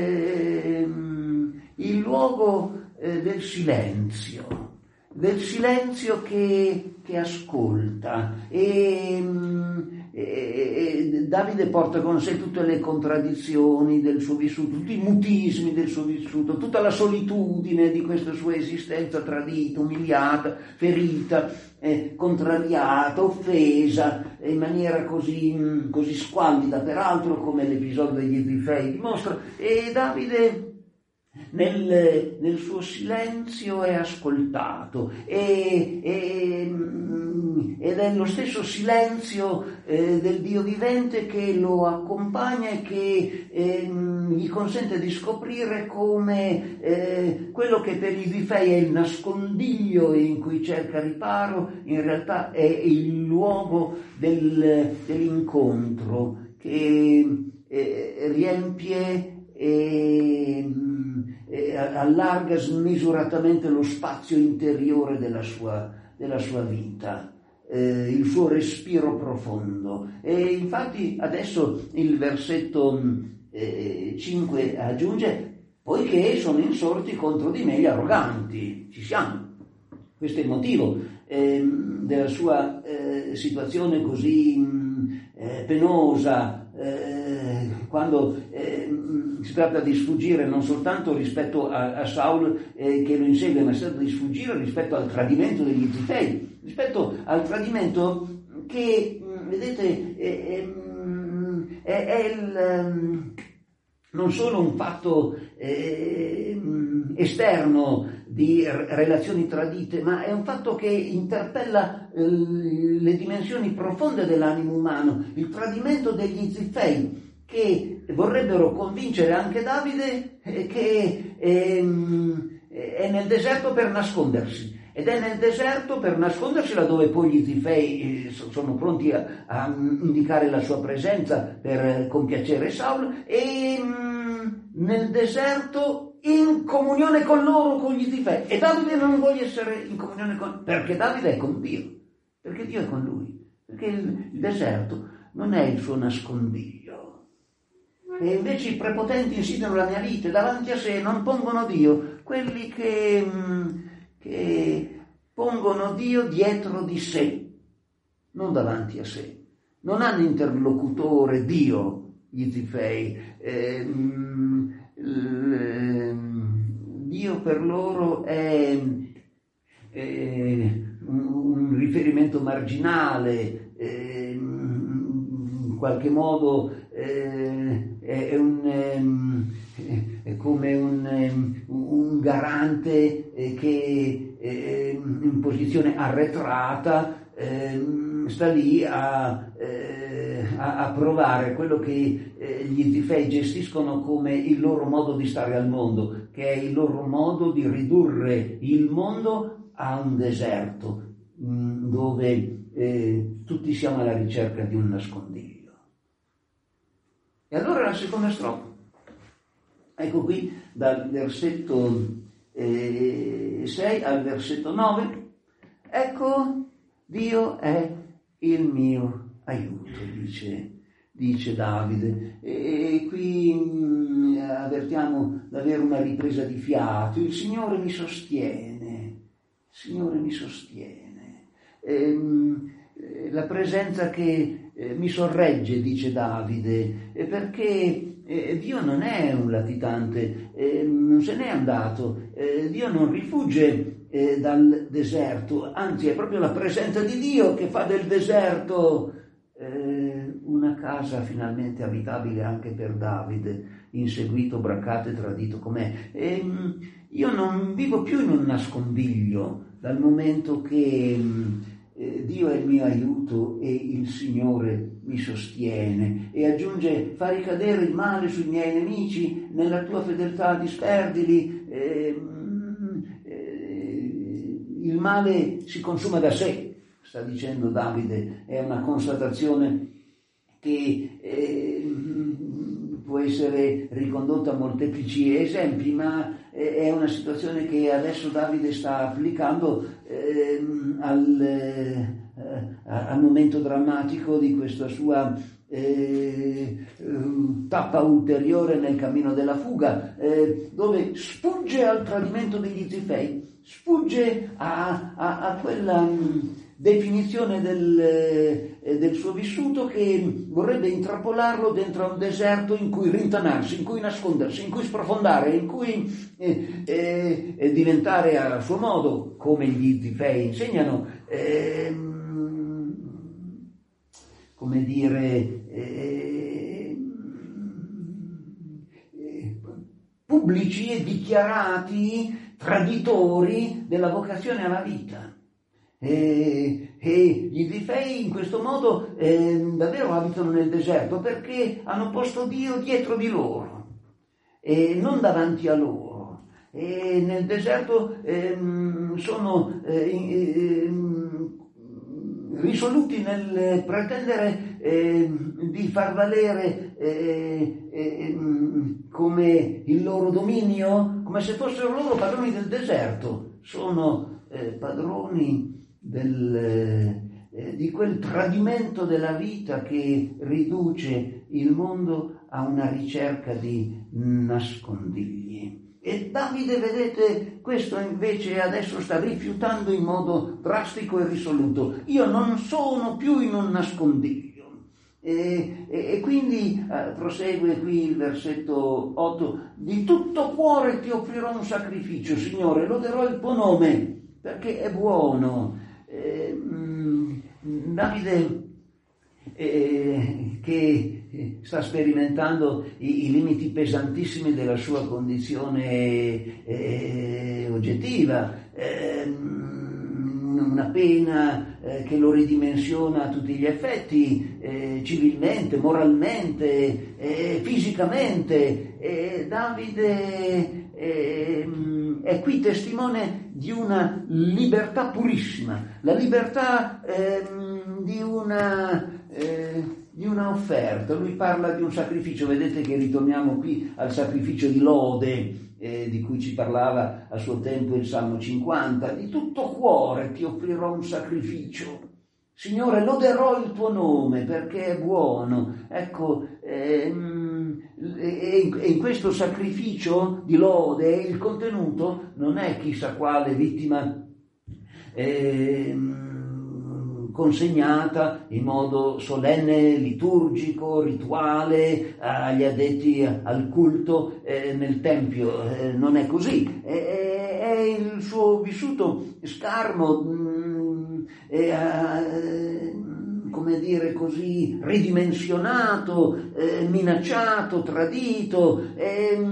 Speaker 1: ehm, il luogo eh, del silenzio, del silenzio che, che ascolta. E, e, e Davide porta con sé tutte le contraddizioni del suo vissuto, tutti i mutismi del suo vissuto, tutta la solitudine di questa sua esistenza tradita, umiliata, ferita, Eh, contrariata, offesa in maniera così, così squallida, peraltro, come l'episodio degli Zifei dimostra. E Davide nel, nel suo silenzio è ascoltato, e, e, ed è lo stesso silenzio eh, del Dio vivente che lo accompagna e che eh, gli consente di scoprire come eh, quello che per i Zifei è il nascondiglio in cui cerca riparo, in realtà è il luogo del, dell'incontro che eh, riempie e, e allarga smisuratamente lo spazio interiore della sua, della sua vita, eh, il suo respiro profondo. E infatti adesso il versetto eh, cinque aggiunge: poiché sono insorti contro di me gli arroganti. Ci siamo. Questo è il motivo eh, della sua eh, situazione così eh, penosa, eh, quando eh, si tratta di sfuggire non soltanto rispetto a, a Saul eh, che lo insegue, ma si tratta di sfuggire rispetto al tradimento degli Zifei, rispetto al tradimento che, vedete, è, è, è il, non solo un fatto eh, esterno di relazioni tradite, ma è un fatto che interpella eh, le dimensioni profonde dell'animo umano, il tradimento degli Zifei, che vorrebbero convincere anche Davide eh, che ehm, è nel deserto per nascondersi, ed è nel deserto per nascondersi laddove poi gli Zifei eh, sono pronti a, a indicare la sua presenza per compiacere Saul, e mh, nel deserto in comunione con loro, con gli Zifei. E Davide non vuole essere in comunione con, perché Davide è con Dio, perché Dio è con lui, perché il, il deserto non è il suo nascondiglio. E invece i prepotenti insidiano la mia vita, davanti a sé non pongono Dio, quelli che, che pongono Dio dietro di sé, non davanti a sé. Non hanno interlocutore Dio, gli Zifei. Eh, Dio per loro è, è un riferimento marginale, eh, in qualche modo eh, è, un, è come un, un garante che è in posizione arretrata, ehm, sta lì a, eh, a, a provare quello che eh, gli Zifei gestiscono come il loro modo di stare al mondo, che è il loro modo di ridurre il mondo a un deserto mh, dove eh, tutti siamo alla ricerca di un nascondiglio. E allora la seconda strofa. Ecco qui dal versetto eh, sei al versetto nove. Ecco, Dio è il mio aiuto, dice, dice Davide. E qui mh, avvertiamo davvero una ripresa di fiato. Il Signore mi sostiene, il Signore mi sostiene. E, mh, la presenza che eh, mi sorregge, dice Davide, eh, perché eh, Dio non è un latitante, eh, non se n'è andato, eh, Dio non rifugge Eh, dal deserto, anzi è proprio la presenza di Dio che fa del deserto eh, una casa finalmente abitabile anche per Davide, inseguito, braccato e tradito com'è. E, io non vivo più in un nascondiglio dal momento che eh, Dio è il mio aiuto e il Signore mi sostiene, e aggiunge: fa ricadere il male sui miei nemici, nella tua fedeltà disperdili. eh, Il male si consuma da sé, sta dicendo Davide, è una constatazione che eh, può essere ricondotta a molteplici esempi, ma è una situazione che adesso Davide sta applicando eh, al, eh, al momento drammatico di questa sua eh, tappa ulteriore nel cammino della fuga, eh, dove sfugge al tradimento degli Zifei, sfugge a, a, a quella mh, definizione del, eh, del suo vissuto che vorrebbe intrappolarlo dentro a un deserto in cui rintanarsi, in cui nascondersi, in cui sprofondare, in cui eh, eh, eh, diventare a suo modo, come gli Zifei insegnano, eh, come dire, eh, eh, pubblici e dichiarati traditori della vocazione alla vita. E, e gli Zifei in questo modo eh, davvero abitano nel deserto perché hanno posto Dio dietro di loro e non davanti a loro, e nel deserto eh, sono eh, eh, risoluti nel pretendere eh, di far valere eh, eh, come il loro dominio, come se fossero loro padroni del deserto. Sono eh, padroni del, eh, di quel tradimento della vita che riduce il mondo a una ricerca di nascondigli. E Davide, vedete, questo invece adesso sta rifiutando in modo drastico e risoluto. Io non sono più in un nascondiglio. E, e, e quindi eh, prosegue qui il versetto otto: di tutto cuore ti offrirò un sacrificio, Signore, loderò il tuo nome perché è buono. Eh, mh, Davide eh, che sta sperimentando i, i limiti pesantissimi della sua condizione eh, oggettiva, eh, una pena eh, che lo ridimensiona a tutti gli effetti, eh, civilmente, moralmente, eh, fisicamente. Eh, Davide eh, è qui testimone di una libertà purissima, la libertà eh, di una eh, di una offerta. Lui parla di un sacrificio, vedete che ritorniamo qui al sacrificio di lode eh, di cui ci parlava a suo tempo il Salmo cinquanta. Di tutto cuore ti offrirò un sacrificio, Signore, loderò il tuo nome perché è buono. Ecco, ehm, e in questo sacrificio di lode il contenuto non è chissà quale vittima ehm, consegnata in modo solenne, liturgico, rituale agli addetti al culto eh, nel tempio. Eh, non è così, è, è il suo vissuto scarno, mh, è, eh, come dire così, ridimensionato, eh, minacciato, tradito, e,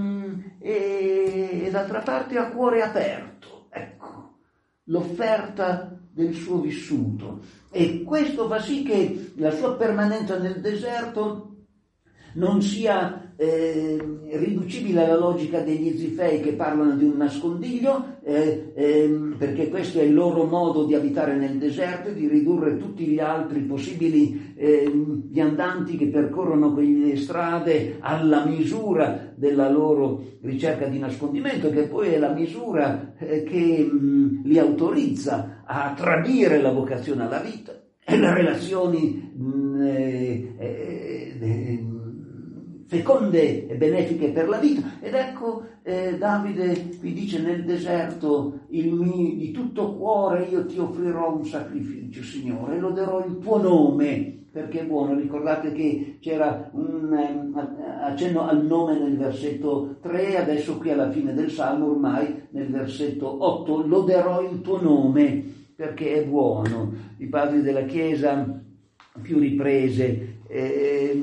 Speaker 1: e, e d'altra parte a cuore aperto. Ecco, l'offerta del suo vissuto. E questo fa sì che la sua permanenza nel deserto non sia eh, riducibile alla logica degli Zifei che parlano di un nascondiglio, eh, eh, perché questo è il loro modo di abitare nel deserto, di ridurre tutti gli altri possibili eh, viandanti che percorrono quelle strade alla misura della loro ricerca di nascondimento, che poi è la misura eh, che mh, li autorizza a tradire la vocazione alla vita e le relazioni mh, eh, eh, feconde e benefiche per la vita. Ed ecco eh, Davide qui dice: nel deserto il mio, di tutto cuore io ti offrirò un sacrificio, Signore, e loderò il tuo nome perché è buono. Ricordate che c'era un um, accenno al nome nel versetto tre, adesso qui alla fine del Salmo ormai nel versetto otto: loderò il tuo nome perché è buono. I padri della Chiesa a più riprese eh,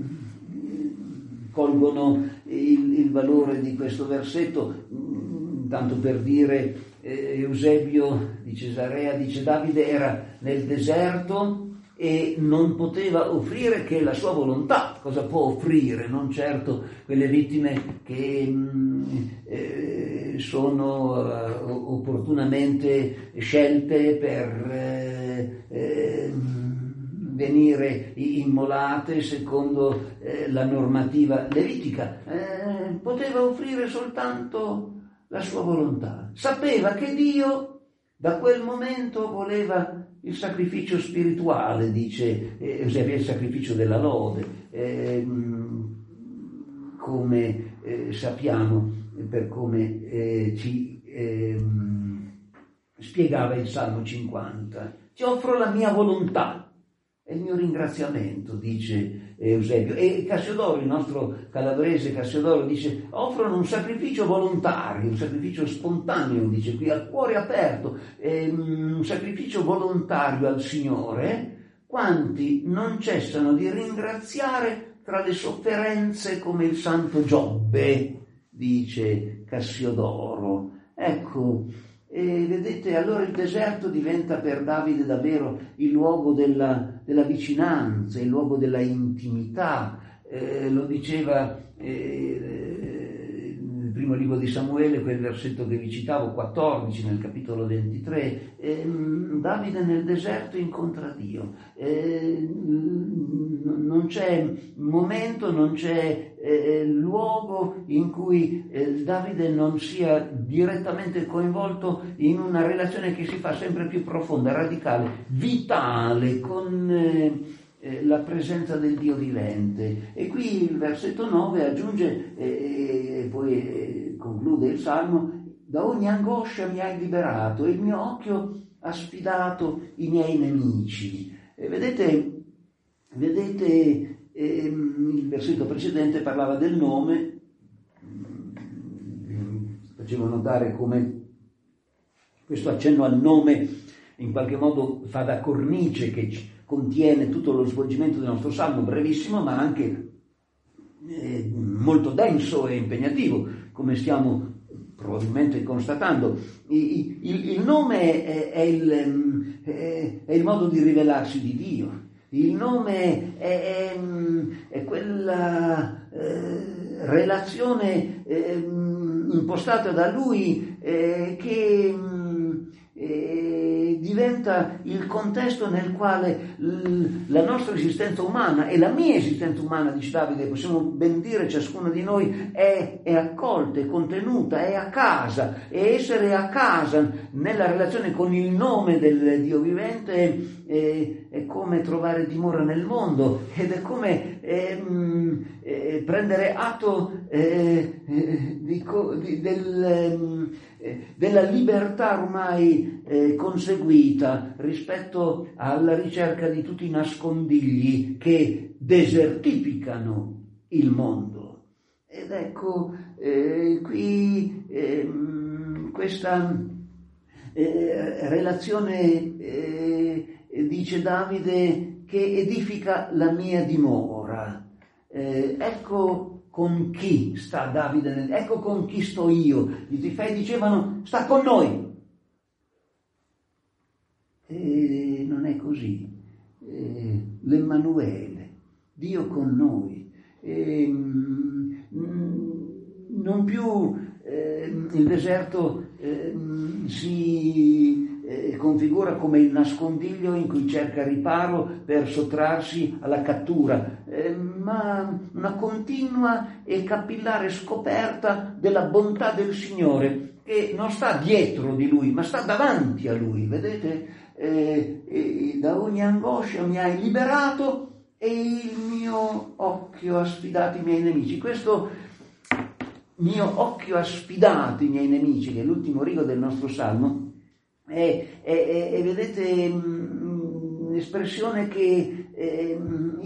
Speaker 1: colgono il, il valore di questo versetto, tanto per dire, eh, Eusebio di Cesarea dice: Davide era nel deserto e non poteva offrire che la sua volontà. Cosa può offrire? Non certo quelle vittime che mh, eh, sono eh, opportunamente scelte per eh, eh, venire immolate secondo eh, la normativa levitica. Eh, poteva offrire soltanto la sua volontà. Sapeva che Dio da quel momento voleva il sacrificio spirituale, dice eh, Eusebio, il sacrificio della lode, eh, come eh, sappiamo, per come eh, ci eh, spiegava il Salmo cinquanta. Ti offro la mia volontà e il mio ringraziamento, dice Eusebio. E Cassiodoro, il nostro calabrese Cassiodoro, dice: offrono un sacrificio volontario, un sacrificio spontaneo, dice qui, al cuore aperto, ehm, un sacrificio volontario al Signore, quanti non cessano di ringraziare tra le sofferenze come il santo Giobbe, dice Cassiodoro. Ecco, e vedete, allora il deserto diventa per Davide davvero il luogo della, della vicinanza, il luogo della intimità. Eh, lo diceva eh, nel primo libro di Samuele, quel versetto che vi citavo, quattordici, nel capitolo ventitré. Eh, Davide nel deserto incontra Dio. Eh, non c'è momento, non c'è eh, luogo in cui eh, Davide non sia direttamente coinvolto in una relazione che si fa sempre più profonda, radicale, vitale, con eh, eh, la presenza del Dio vivente. E qui il versetto nove aggiunge eh, e poi eh, conclude il Salmo: da ogni angoscia mi hai liberato e il mio occhio ha sfidato i miei nemici. E vedete, vedete ehm, il versetto precedente parlava del nome, facevo notare come questo accenno al nome in qualche modo fa da cornice che contiene tutto lo svolgimento del nostro salmo, brevissimo ma anche eh, molto denso e impegnativo, come stiamo probabilmente constatando. Il, il, il nome è, è, il, è, è il modo di rivelarsi di Dio. Il nome è, è, è quella eh, relazione eh, impostata da Lui eh, che eh, diventa il contesto nel quale l- la nostra esistenza umana e la mia esistenza umana, dice Davide, possiamo ben dire ciascuno di noi, è, è accolta, è contenuta, è a casa. E essere a casa nella relazione con il nome del Dio vivente è, è come trovare dimora nel mondo, ed è come eh, eh, prendere atto eh, eh, di, di, del, eh, della libertà ormai eh, conseguita rispetto alla ricerca di tutti i nascondigli che desertificano il mondo. Ed ecco eh, qui eh, questa eh, relazione eh, dice Davide, che edifica la mia dimora. Eh, ecco con chi sta Davide, ecco con chi sto io. Gli Zifei dicevano: sta con noi. non è così. Eh, l'Emmanuele, Dio con noi. Eh, non più eh, il deserto eh, si eh, configura come il nascondiglio in cui cerca riparo per sottrarsi alla cattura, eh, ma una continua e capillare scoperta della bontà del Signore, che non sta dietro di Lui, ma sta davanti a Lui. Vedete, eh, eh, da ogni angoscia mi hai liberato e il mio occhio ha sfidato i miei nemici. Questo mio occhio ha sfidato i miei nemici, che è l'ultimo rigo del nostro salmo, è, è, è, è vedete, un'espressione che eh,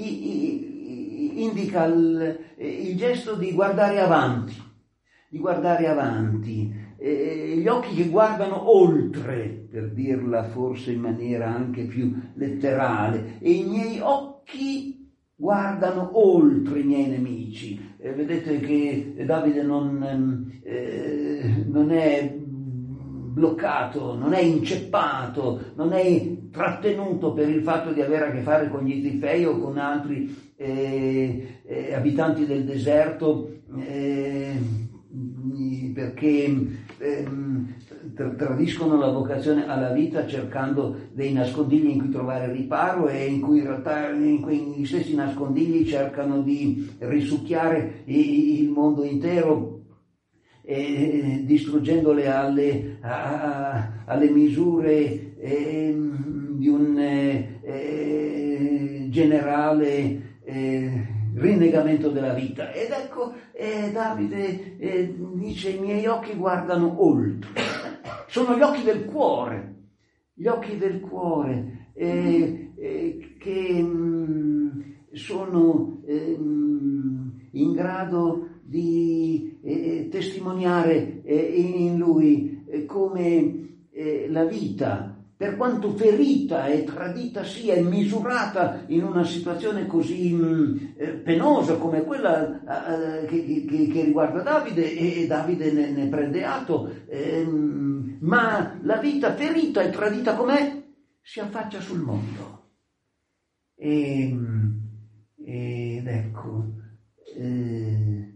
Speaker 1: indica il, il gesto di guardare avanti, di guardare avanti, eh, gli occhi che guardano oltre, per dirla forse in maniera anche più letterale, e i miei occhi guardano oltre i miei nemici. Eh, vedete che Davide non, eh, non è bloccato, non è inceppato, non è trattenuto per il fatto di avere a che fare con gli Zifei o con altri eh, eh, abitanti del deserto, eh, perché eh, tradiscono la vocazione alla vita cercando dei nascondigli in cui trovare riparo, e in cui in realtà in quegli stessi nascondigli cercano di risucchiare il mondo intero, eh, distruggendole alle, a, alle misure eh, di un eh, generale eh, rinnegamento della vita. Ed ecco, eh, Davide eh, dice: i miei occhi guardano oltre. Sono gli occhi del cuore, gli occhi del cuore eh, eh, che mh, sono eh, in grado di eh, testimoniare eh, in lui eh, come eh, la vita, per quanto ferita e tradita sia e misurata in una situazione così mh, eh, penosa come quella eh, che, che, che riguarda Davide, e, e Davide ne, ne prende atto, ehm, ma la vita ferita e tradita com'è si affaccia sul mondo. E, ed ecco, eh,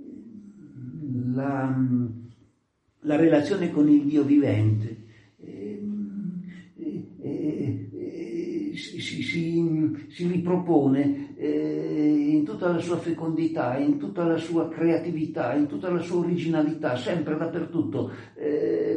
Speaker 1: la, la relazione con il Dio vivente Si, si, si, si ripropone eh, in tutta la sua fecondità, in tutta la sua creatività, in tutta la sua originalità, sempre, dappertutto. Eh,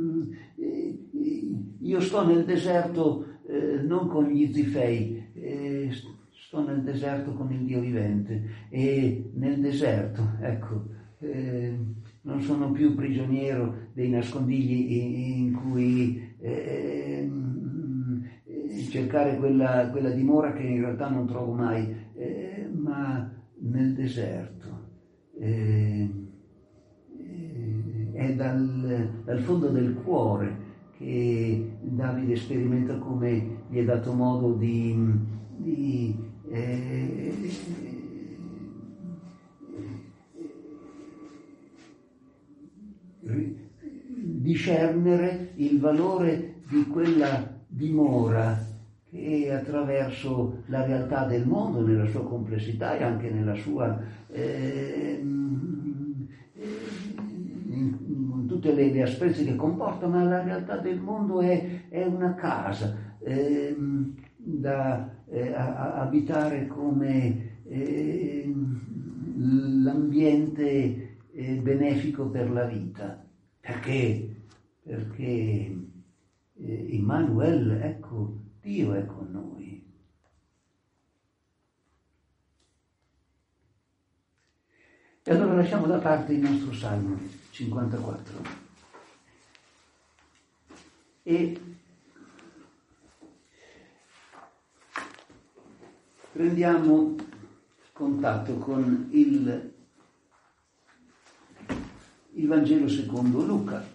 Speaker 1: io sto nel deserto eh, non con gli Zifei, eh, sto nel deserto con il Dio vivente, e nel deserto, ecco, eh, non sono più prigioniero dei nascondigli in cui eh, cercare quella, quella dimora che in realtà non trovo mai, eh, ma nel deserto. Eh, eh, è dal, dal fondo del cuore che Davide sperimenta come gli è dato modo di, di eh, discernere il valore di quella dimora che attraverso la realtà del mondo nella sua complessità e anche nella sua eh, in tutte le, le aspetti che comporta, ma la realtà del mondo è, è una casa eh, da eh, a, a abitare come eh, l'ambiente eh, benefico per la vita. Perché? Perché Eh, Immanuel, ecco, Dio è con noi. E allora lasciamo da parte il nostro Salmo cinquantaquattro e prendiamo contatto con il, il Vangelo secondo Luca.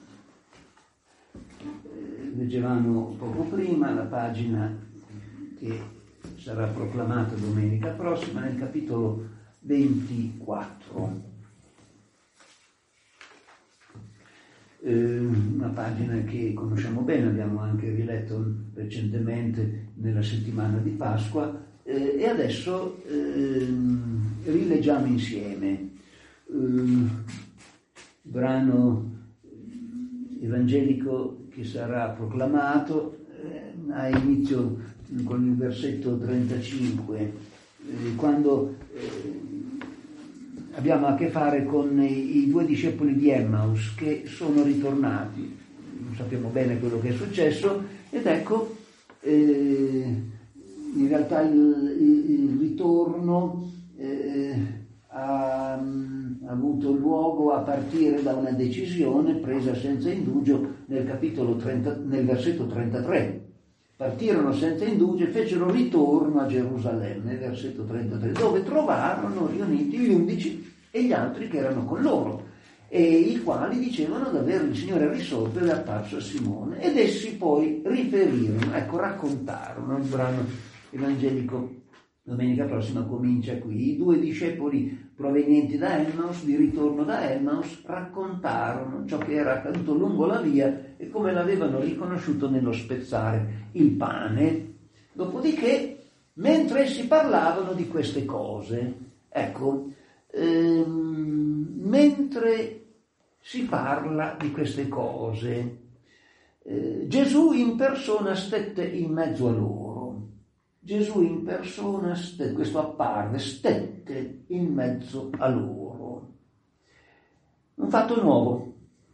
Speaker 1: Leggevamo poco prima la pagina che sarà proclamata domenica prossima, nel capitolo ventiquattro. eh, una pagina che conosciamo bene, abbiamo anche riletto recentemente nella settimana di Pasqua, eh, e adesso eh, rileggiamo insieme il brano evangelico che sarà proclamato eh, a inizio con il versetto trentacinque, eh, quando eh, abbiamo a che fare con i, i due discepoli di Emmaus che sono ritornati. Non sappiamo bene quello che è successo, ed ecco eh, in realtà il, il, il ritorno eh, ha, ha avuto luogo a partire da una decisione presa senza indugio nel capitolo trenta, nel versetto trentatré. Partirono senza indugio e fecero ritorno a Gerusalemme, versetto trentatré, dove trovarono riuniti gli undici e gli altri che erano con loro, e i quali dicevano davvero il Signore è risorto ed è apparso a Simone. Ed essi poi riferirono, ecco, raccontarono. Il brano evangelico domenica prossima comincia qui. I due discepoli provenienti da Emmaus, di ritorno da Emmaus, raccontarono ciò che era accaduto lungo la via e come l'avevano riconosciuto nello spezzare il pane. Dopodiché, mentre essi parlavano di queste cose, ecco, ehm, mentre si parla di queste cose, eh, Gesù in persona stette in mezzo a loro. Gesù in persona, stette, questo apparve, stette in mezzo a loro. Un fatto nuovo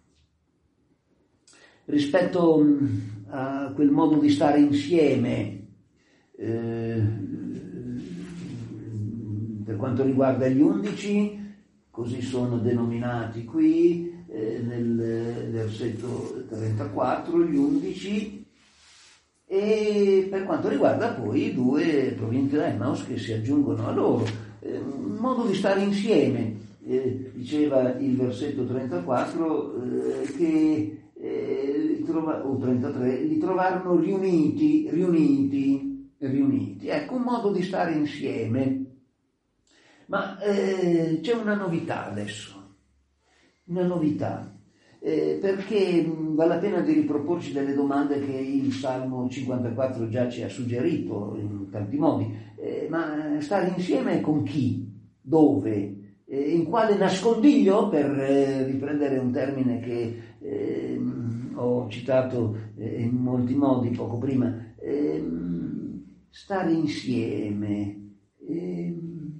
Speaker 1: rispetto a quel modo di stare insieme eh, per quanto riguarda gli undici, così sono denominati qui eh, nel versetto trentaquattro, gli undici. E per quanto riguarda poi i due provenienti da Emmaus che si aggiungono a loro, eh, un modo di stare insieme, eh, diceva il versetto trentaquattro eh, che eh, trova, o trentatré, li trovarono riuniti, riuniti, riuniti. Ecco, un modo di stare insieme. Ma eh, c'è una novità adesso, una novità. Eh, perché mh, vale la pena di riproporci delle domande che il Salmo cinquantaquattro già ci ha suggerito in tanti modi. Eh, ma stare insieme con chi? Dove? Eh, in quale nascondiglio? Per eh, riprendere un termine che eh, ho citato eh, in molti modi poco prima. Eh, stare insieme eh,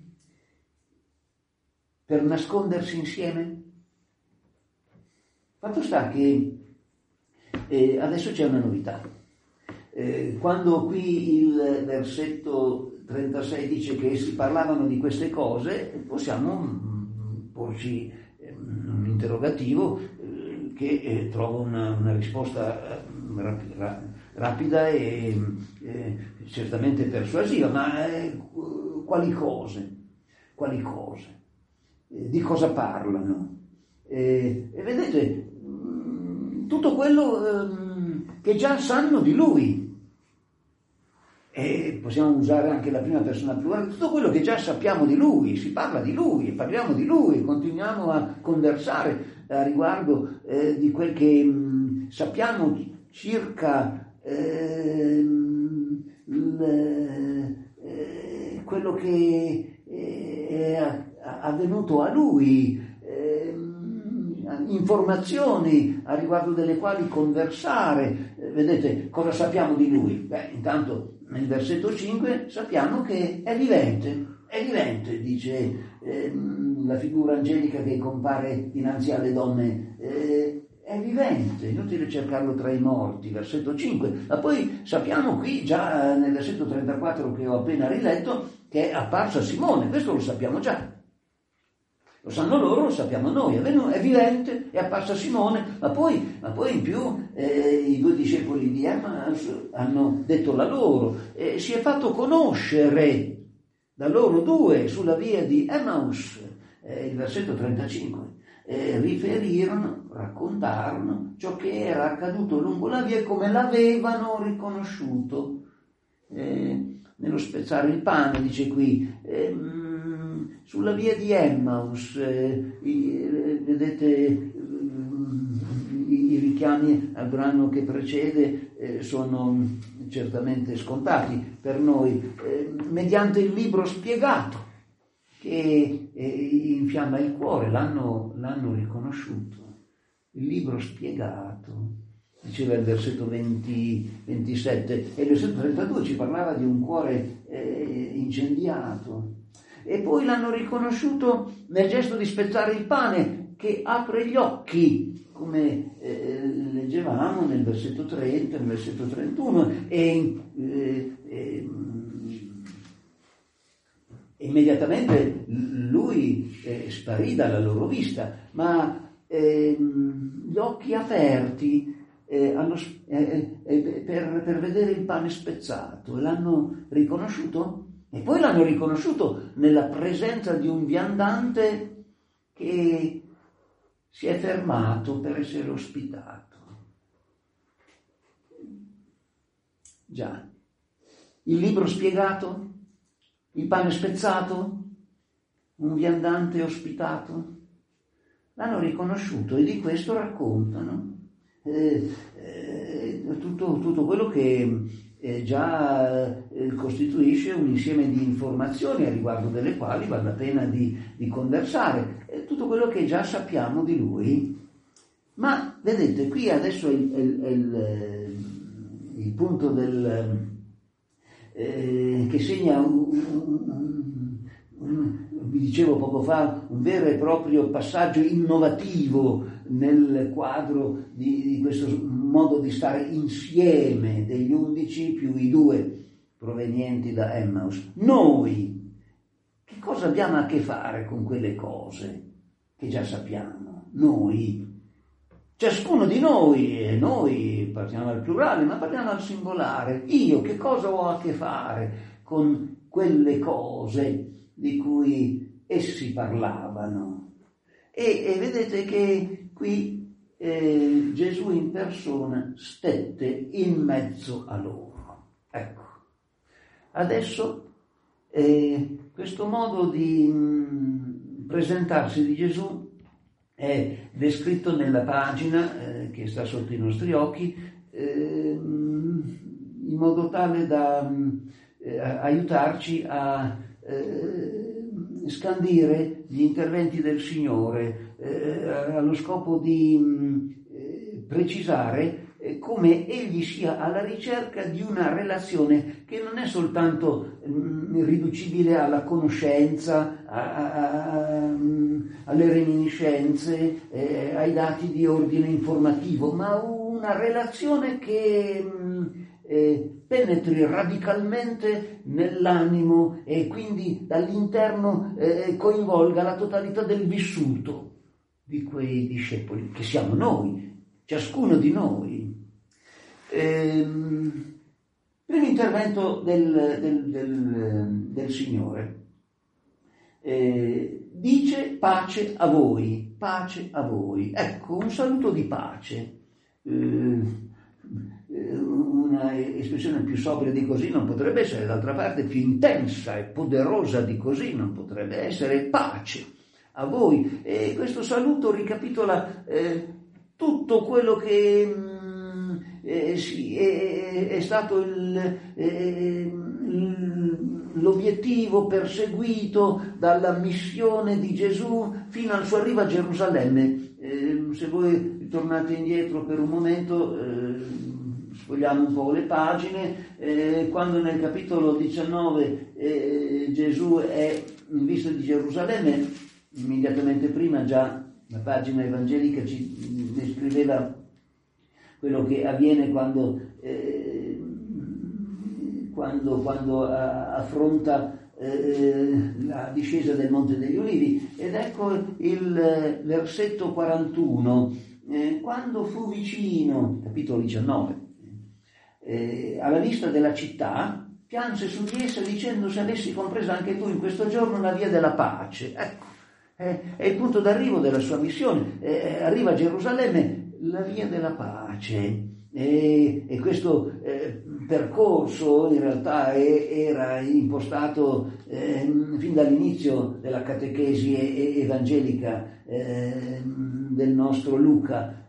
Speaker 1: per nascondersi insieme? Fatto sta che eh, adesso c'è una novità. Eh, quando qui il versetto trentasei dice che essi parlavano di queste cose, possiamo mh, porci eh, un interrogativo eh, che eh, trova una, una risposta eh, rap- ra- rapida e eh, certamente persuasiva, ma eh, quali cose? Quali cose? Eh, di cosa parlano? Eh, e vedete, tutto quello ehm, che già sanno di lui, e possiamo usare anche la prima persona plurale, tutto quello che già sappiamo di lui, si parla di lui, parliamo di lui, continuiamo a conversare a riguardo eh, di quel che mh, sappiamo circa eh, l, eh, quello che è avvenuto a lui, informazioni a riguardo delle quali conversare. Eh, vedete, cosa sappiamo di lui? Beh, intanto nel versetto cinque sappiamo che è vivente, è vivente, dice eh, la figura angelica che compare dinanzi alle donne, eh, è vivente, inutile cercarlo tra i morti, versetto cinque. Ma poi sappiamo qui già nel versetto trentaquattro che ho appena riletto che è apparso a Simone, questo lo sappiamo già. Lo sanno loro, lo sappiamo noi, è vivente, è apparso a Simone, ma poi, ma poi in più eh, i due discepoli di Emmaus hanno detto la loro, eh, si è fatto conoscere da loro due sulla via di Emmaus, eh, il versetto trentacinque, eh, riferirono, raccontarono ciò che era accaduto lungo la via e come l'avevano riconosciuto. Eh, nello spezzare il pane, dice qui, eh, sulla via di Emmaus, eh, i, vedete, i, i richiami al brano che precede eh, sono certamente scontati per noi, eh, mediante il libro spiegato che eh, infiamma il cuore, l'hanno, l'hanno riconosciuto, il libro spiegato, diceva il versetto venti, ventisette, e il versetto trentadue ci parlava di un cuore eh, incendiato, e poi l'hanno riconosciuto nel gesto di spezzare il pane che apre gli occhi, come eh, leggevamo nel versetto trenta, nel versetto trentuno, e eh, eh, immediatamente lui eh, sparì dalla loro vista, ma eh, gli occhi aperti eh, hanno, eh, eh, per, per vedere il pane spezzato, l'hanno riconosciuto, e poi l'hanno riconosciuto nella presenza di un viandante che si è fermato per essere ospitato. Già, il libro spiegato, il pane spezzato, un viandante ospitato, l'hanno riconosciuto, e di questo raccontano eh, eh, tutto, tutto quello che eh, già eh, costituisce un insieme di informazioni a riguardo delle quali vale la pena di, di conversare, eh, tutto quello che già sappiamo di lui. Ma vedete, qui adesso è il, è il, è il, il punto del, eh, che segna un, un, un, vi dicevo poco fa, un vero e proprio passaggio innovativo nel quadro di, di questo modo di stare insieme degli undici più i due provenienti da Emmaus. Noi, che cosa abbiamo a che fare con quelle cose che già sappiamo? Noi, ciascuno di noi, e noi parliamo al plurale, ma parliamo al singolare. Io che cosa ho a che fare con quelle cose di cui essi parlavano? E, e vedete che qui eh, Gesù in persona stette in mezzo a loro. Ecco, adesso eh, questo modo di mh, presentarsi di Gesù è descritto nella pagina eh, che sta sotto i nostri occhi, eh, in modo tale da eh, aiutarci a eh, scandire gli interventi del Signore, eh, allo scopo di eh, precisare eh, come egli sia alla ricerca di una relazione che non è soltanto mh, riducibile alla conoscenza, a, a, a, alle reminiscenze, eh, ai dati di ordine informativo, ma una relazione che mh, eh, penetri radicalmente nell'animo e quindi dall'interno eh, coinvolga la totalità del vissuto di quei discepoli, che siamo noi, ciascuno di noi. Ehm, primo intervento del, del, del, del Signore. Eh, dice pace a voi, pace a voi. Ecco, un saluto di pace. Eh, una espressione più sobria di così non potrebbe essere, d'altra parte più intensa e poderosa di così non potrebbe essere. Pace a voi. E questo saluto ricapitola eh, tutto quello che mh, eh, sì, è, è stato il, eh, l'obiettivo perseguito dalla missione di Gesù fino al suo arrivo a Gerusalemme. Eh, se voi tornate indietro per un momento, eh, sfogliamo un po' le pagine, eh, quando nel capitolo diciannove eh, Gesù è in vista di Gerusalemme, immediatamente prima già la pagina evangelica ci descriveva quello che avviene quando, eh, quando, quando affronta eh, la discesa del Monte degli Ulivi. Ed ecco il versetto quarantuno, eh, quando fu vicino, capitolo diciannove, eh, alla vista della città, pianse su di essa dicendo: se avessi compreso anche tu in questo giorno la via della pace. Ecco, eh, è il punto d'arrivo della sua missione. Eh, arriva a Gerusalemme, la via della pace. E, e questo eh, percorso in realtà è, era impostato eh, fin dall'inizio della catechesi e, e evangelica eh, del nostro Luca.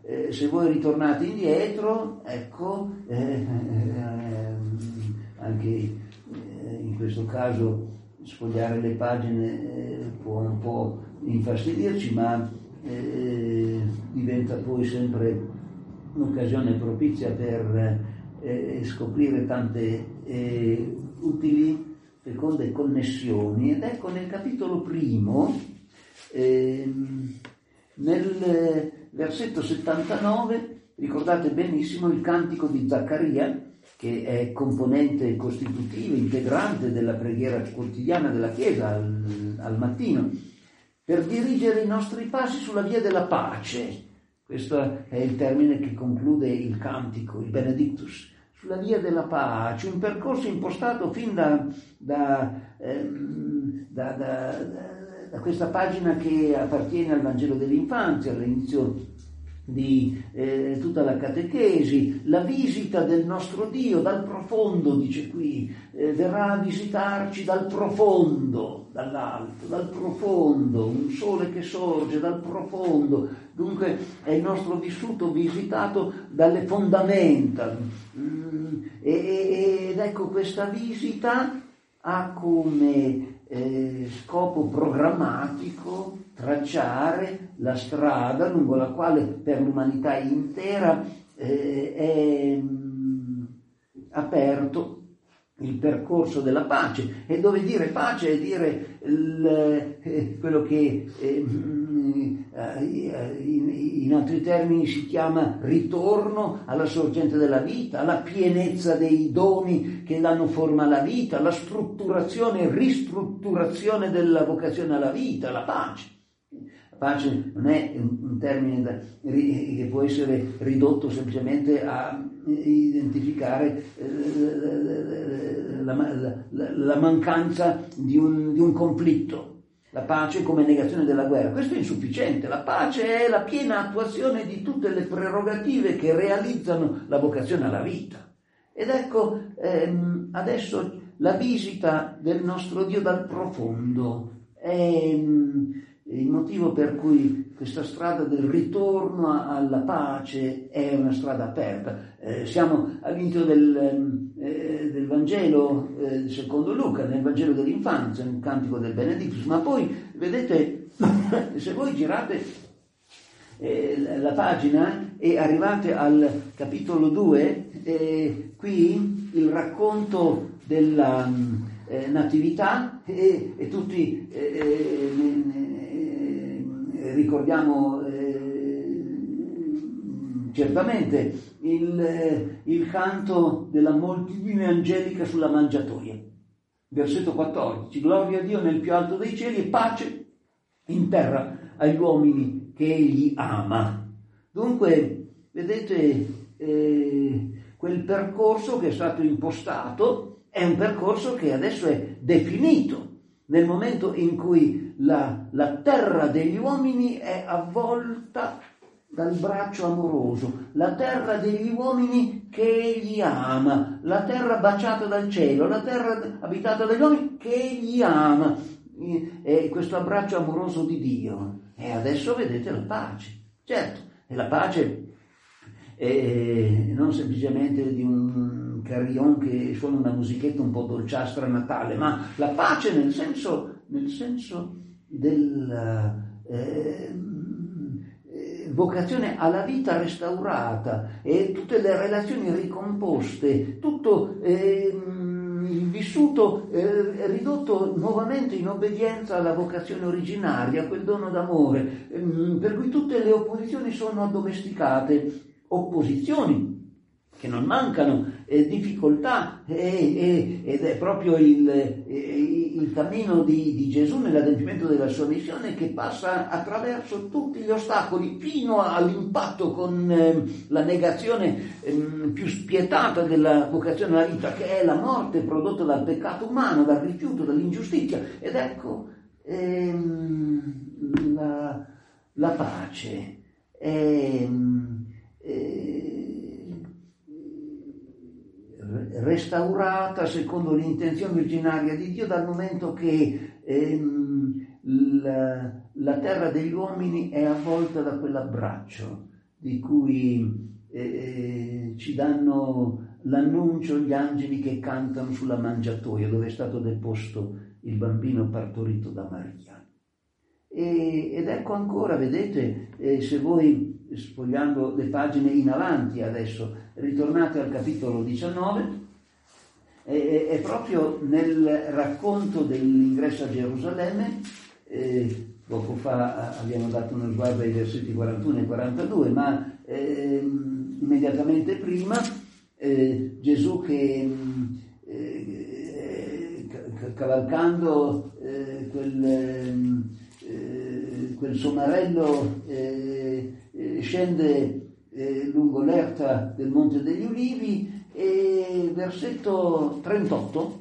Speaker 1: eh, se voi ritornate indietro, ecco, eh, eh, anche eh, in questo caso sfogliare le pagine eh, può un po' infastidirci, ma eh, diventa poi sempre un'occasione propizia per eh, scoprire tante eh, utili, feconde connessioni. Ed ecco, nel capitolo primo, eh, nel versetto settantanove, ricordate benissimo il cantico di Zaccaria, che è componente costitutiva, integrante della preghiera quotidiana della Chiesa al, al mattino, per dirigere i nostri passi sulla via della pace. Questo è il termine che conclude il cantico, il Benedictus, sulla via della pace, un percorso impostato fin da, da, ehm, da, da, da, da questa pagina che appartiene al Vangelo dell'infanzia, all'inizio di eh, tutta la catechesi, la visita del nostro Dio dal profondo, dice qui, eh, verrà a visitarci dal profondo, dall'alto, dal profondo, un sole che sorge dal profondo, dunque è il nostro vissuto visitato dalle fondamenta, mm, e, ed ecco, questa visita ha come eh, scopo programmatico tracciare la strada lungo la quale per l'umanità intera eh, è mh, aperto il percorso della pace. E dove dire pace è dire il, eh, quello che eh, in, in altri termini si chiama ritorno alla sorgente della vita, alla pienezza dei doni che danno forma alla vita, la strutturazione e ristrutturazione della vocazione alla vita, la pace. Pace non è un termine da, che può essere ridotto semplicemente a identificare la, la, la, la mancanza di un, di un conflitto, la pace come negazione della guerra. Questo è insufficiente. La pace è la piena attuazione di tutte le prerogative che realizzano la vocazione alla vita. Ed ecco, ehm, adesso la visita del nostro Dio dal profondo è il motivo per cui questa strada del ritorno alla pace è una strada aperta. Eh, siamo all'inizio del, eh, del Vangelo eh, secondo Luca, nel Vangelo dell'infanzia, nel cantico del Benedictus, ma poi vedete, se voi girate eh, la pagina e arrivate al capitolo due, eh, qui il racconto della eh, natività e, e tutti eh, ne, ricordiamo eh, certamente il, eh, il canto della moltitudine angelica sulla mangiatoia. Versetto quattordici: gloria a Dio nel più alto dei cieli e pace in terra agli uomini che egli ama. Dunque, vedete, eh, quel percorso che è stato impostato è un percorso che adesso è definito. Nel momento in cui la, la terra degli uomini è avvolta dal braccio amoroso, la terra degli uomini che egli ama, la terra baciata dal cielo, la terra abitata dagli uomini che egli ama, e questo abbraccio amoroso di Dio. E adesso vedete la pace. Certo, e la pace è non semplicemente di un carillon che suona una musichetta un po' dolciastra natale, ma la pace nel senso, nel senso della eh, vocazione alla vita restaurata e tutte le relazioni ricomposte, tutto eh, il vissuto eh, ridotto nuovamente in obbedienza alla vocazione originaria, a quel dono d'amore, eh, per cui tutte le opposizioni sono addomesticate, opposizioni che non mancano, eh, difficoltà, eh, eh, ed è proprio il, eh, il cammino di, di Gesù nell'adempimento della sua missione che passa attraverso tutti gli ostacoli fino all'impatto con eh, la negazione eh, più spietata della vocazione alla vita, che è la morte prodotta dal peccato umano, dal rifiuto, dall'ingiustizia. Ed ecco ehm, la, la pace è eh, restaurata secondo l'intenzione originaria di Dio, dal momento che ehm, la, la terra degli uomini è avvolta da quell'abbraccio di cui eh, ci danno l'annuncio gli angeli che cantano sulla mangiatoia dove è stato deposto il bambino partorito da Maria. E, ed ecco ancora, vedete, eh, se voi sfogliando le pagine in avanti adesso, ritornate al capitolo diciannove, eh, è proprio nel racconto dell'ingresso a Gerusalemme. Eh, poco fa abbiamo dato uno sguardo ai versetti quarantuno e quarantadue, ma eh, immediatamente prima eh, Gesù che eh, cavalcando eh, quel, eh, quel somarello eh, eh, scende eh, lungo l'erta del Monte degli Ulivi, e versetto trentotto,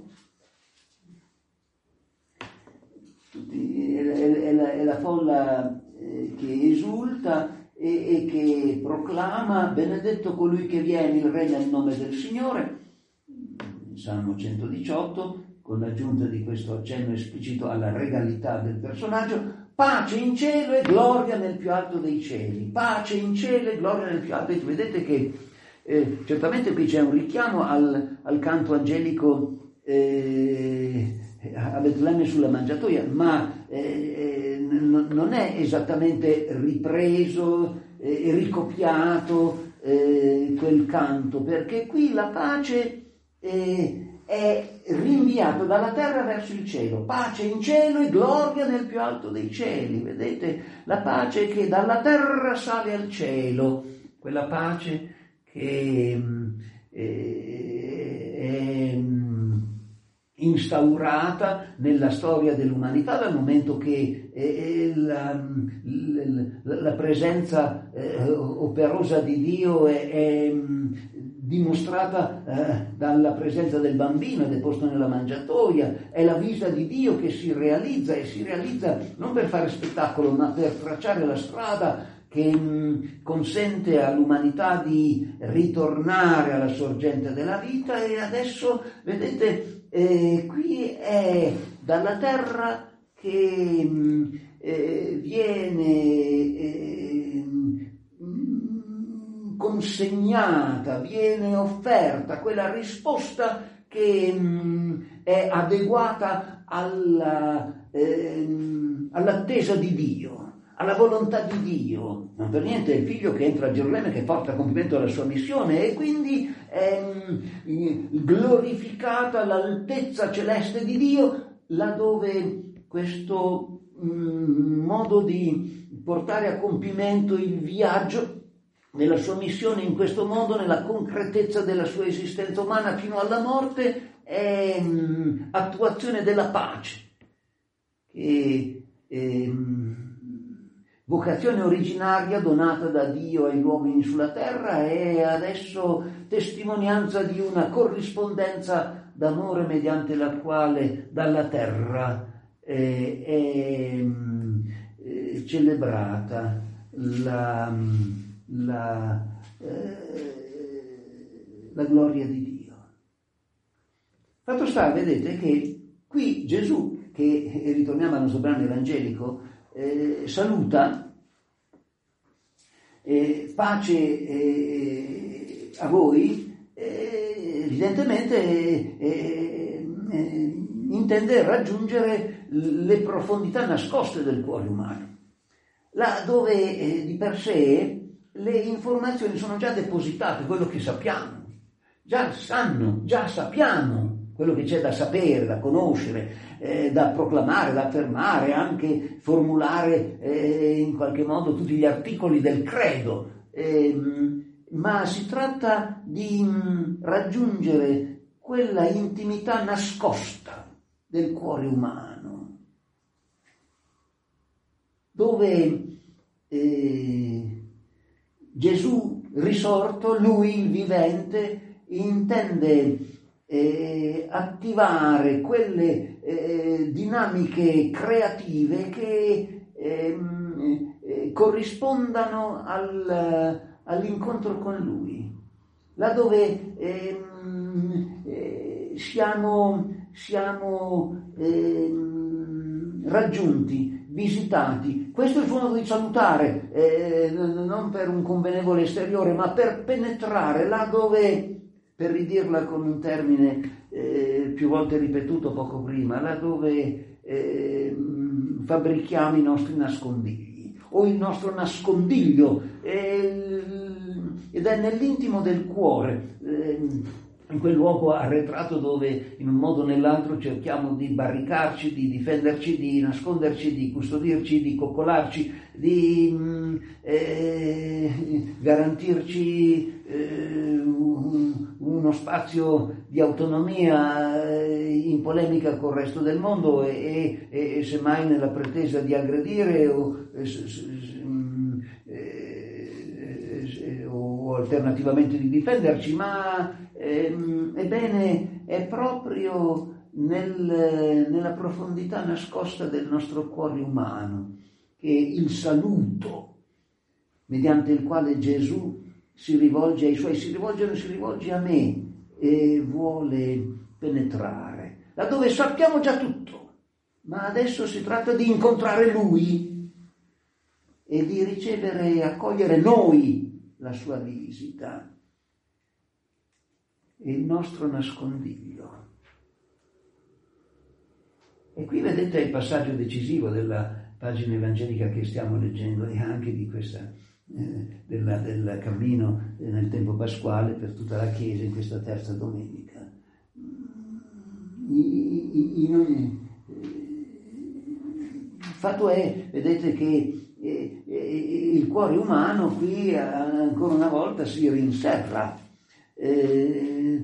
Speaker 1: tutti, è, è, la, è la folla eh, che esulta e, e che proclama: benedetto colui che viene, il re nel nome del Signore. Salmo centodiciotto, con l'aggiunta di questo accenno esplicito alla regalità del personaggio: pace in cielo e gloria nel più alto dei cieli. Pace in cielo e gloria nel più alto dei cieli. Vedete che eh, certamente qui c'è un richiamo al, al canto angelico eh, a Betlemme sulla mangiatoia, ma eh, n- non è esattamente ripreso e eh, ricopiato eh, quel canto, perché qui la pace eh, è rinviato dalla terra verso il cielo. Pace in cielo e gloria nel più alto dei cieli. Vedete, la pace che dalla terra sale al cielo, quella pace che eh, è instaurata nella storia dell'umanità dal momento che eh, la, la, la presenza eh, operosa di Dio è, è dimostrata eh, dalla presenza del bambino deposto nella mangiatoia. È la vita di Dio che si realizza, e si realizza non per fare spettacolo, ma per tracciare la strada che mh, consente all'umanità di ritornare alla sorgente della vita. E adesso, vedete, eh, qui è dalla terra che mh, eh, viene eh, mh, consegnata, viene offerta quella risposta che mh, è adeguata alla, eh, all'attesa di Dio, alla volontà di Dio. Non per niente è il figlio che entra a Gerusalemme, che porta a compimento la sua missione, e quindi è mh, glorificata l'altezza celeste di Dio, laddove questo mh, modo di portare a compimento il viaggio della sua missione in questo mondo, nella concretezza della sua esistenza umana fino alla morte, è mh, attuazione della pace, che è, vocazione originaria donata da Dio agli uomini sulla terra, e adesso testimonianza di una corrispondenza d'amore mediante la quale dalla terra è, è, è celebrata la, la, eh, la gloria di Dio. Fatto sta, vedete, che qui Gesù, che e ritorniamo al nostro brano evangelico, Eh, saluta eh, pace eh, a voi, eh, evidentemente eh, eh, intende raggiungere le profondità nascoste del cuore umano, là dove eh, di per sé le informazioni sono già depositate, quello che sappiamo, già sanno, già sappiamo quello che c'è da sapere, da conoscere, eh, da proclamare, da affermare, anche formulare eh, in qualche modo tutti gli articoli del credo, eh, ma si tratta di mh, raggiungere quella intimità nascosta del cuore umano, dove eh, Gesù risorto, lui il vivente, intende Eh, attivare quelle eh, dinamiche creative che eh, eh, corrispondano al, all'incontro con lui, laddove eh, eh, siamo, siamo eh, raggiunti, visitati. Questo è il suo modo di salutare, eh, non per un convenevole esteriore, ma per penetrare là dove, per ridirla con un termine eh, più volte ripetuto poco prima, là dove eh, fabbrichiamo i nostri nascondigli, o il nostro nascondiglio, eh, ed è nell'intimo del cuore, eh, in quel luogo arretrato dove in un modo o nell'altro cerchiamo di barricarci, di difenderci, di nasconderci, di custodirci, di coccolarci, di eh, garantirci eh, uno spazio di autonomia eh, in polemica col resto del mondo e, e, e semmai nella pretesa di aggredire o, eh, eh, o alternativamente di difenderci, ma Ehm, ebbene, è proprio nel, nella profondità nascosta del nostro cuore umano che il saluto mediante il quale Gesù si rivolge ai suoi, si rivolge, si rivolge a me e vuole penetrare, laddove sappiamo già tutto, ma adesso si tratta di incontrare Lui e di ricevere e accogliere noi la sua visita. Il nostro nascondiglio. E qui vedete il passaggio decisivo della pagina evangelica che stiamo leggendo e anche di questa eh, della, del cammino nel tempo pasquale per tutta la Chiesa in questa terza domenica. I, i, i, il fatto è, vedete, che eh, eh, il cuore umano qui eh, ancora una volta si rinserra. Eh,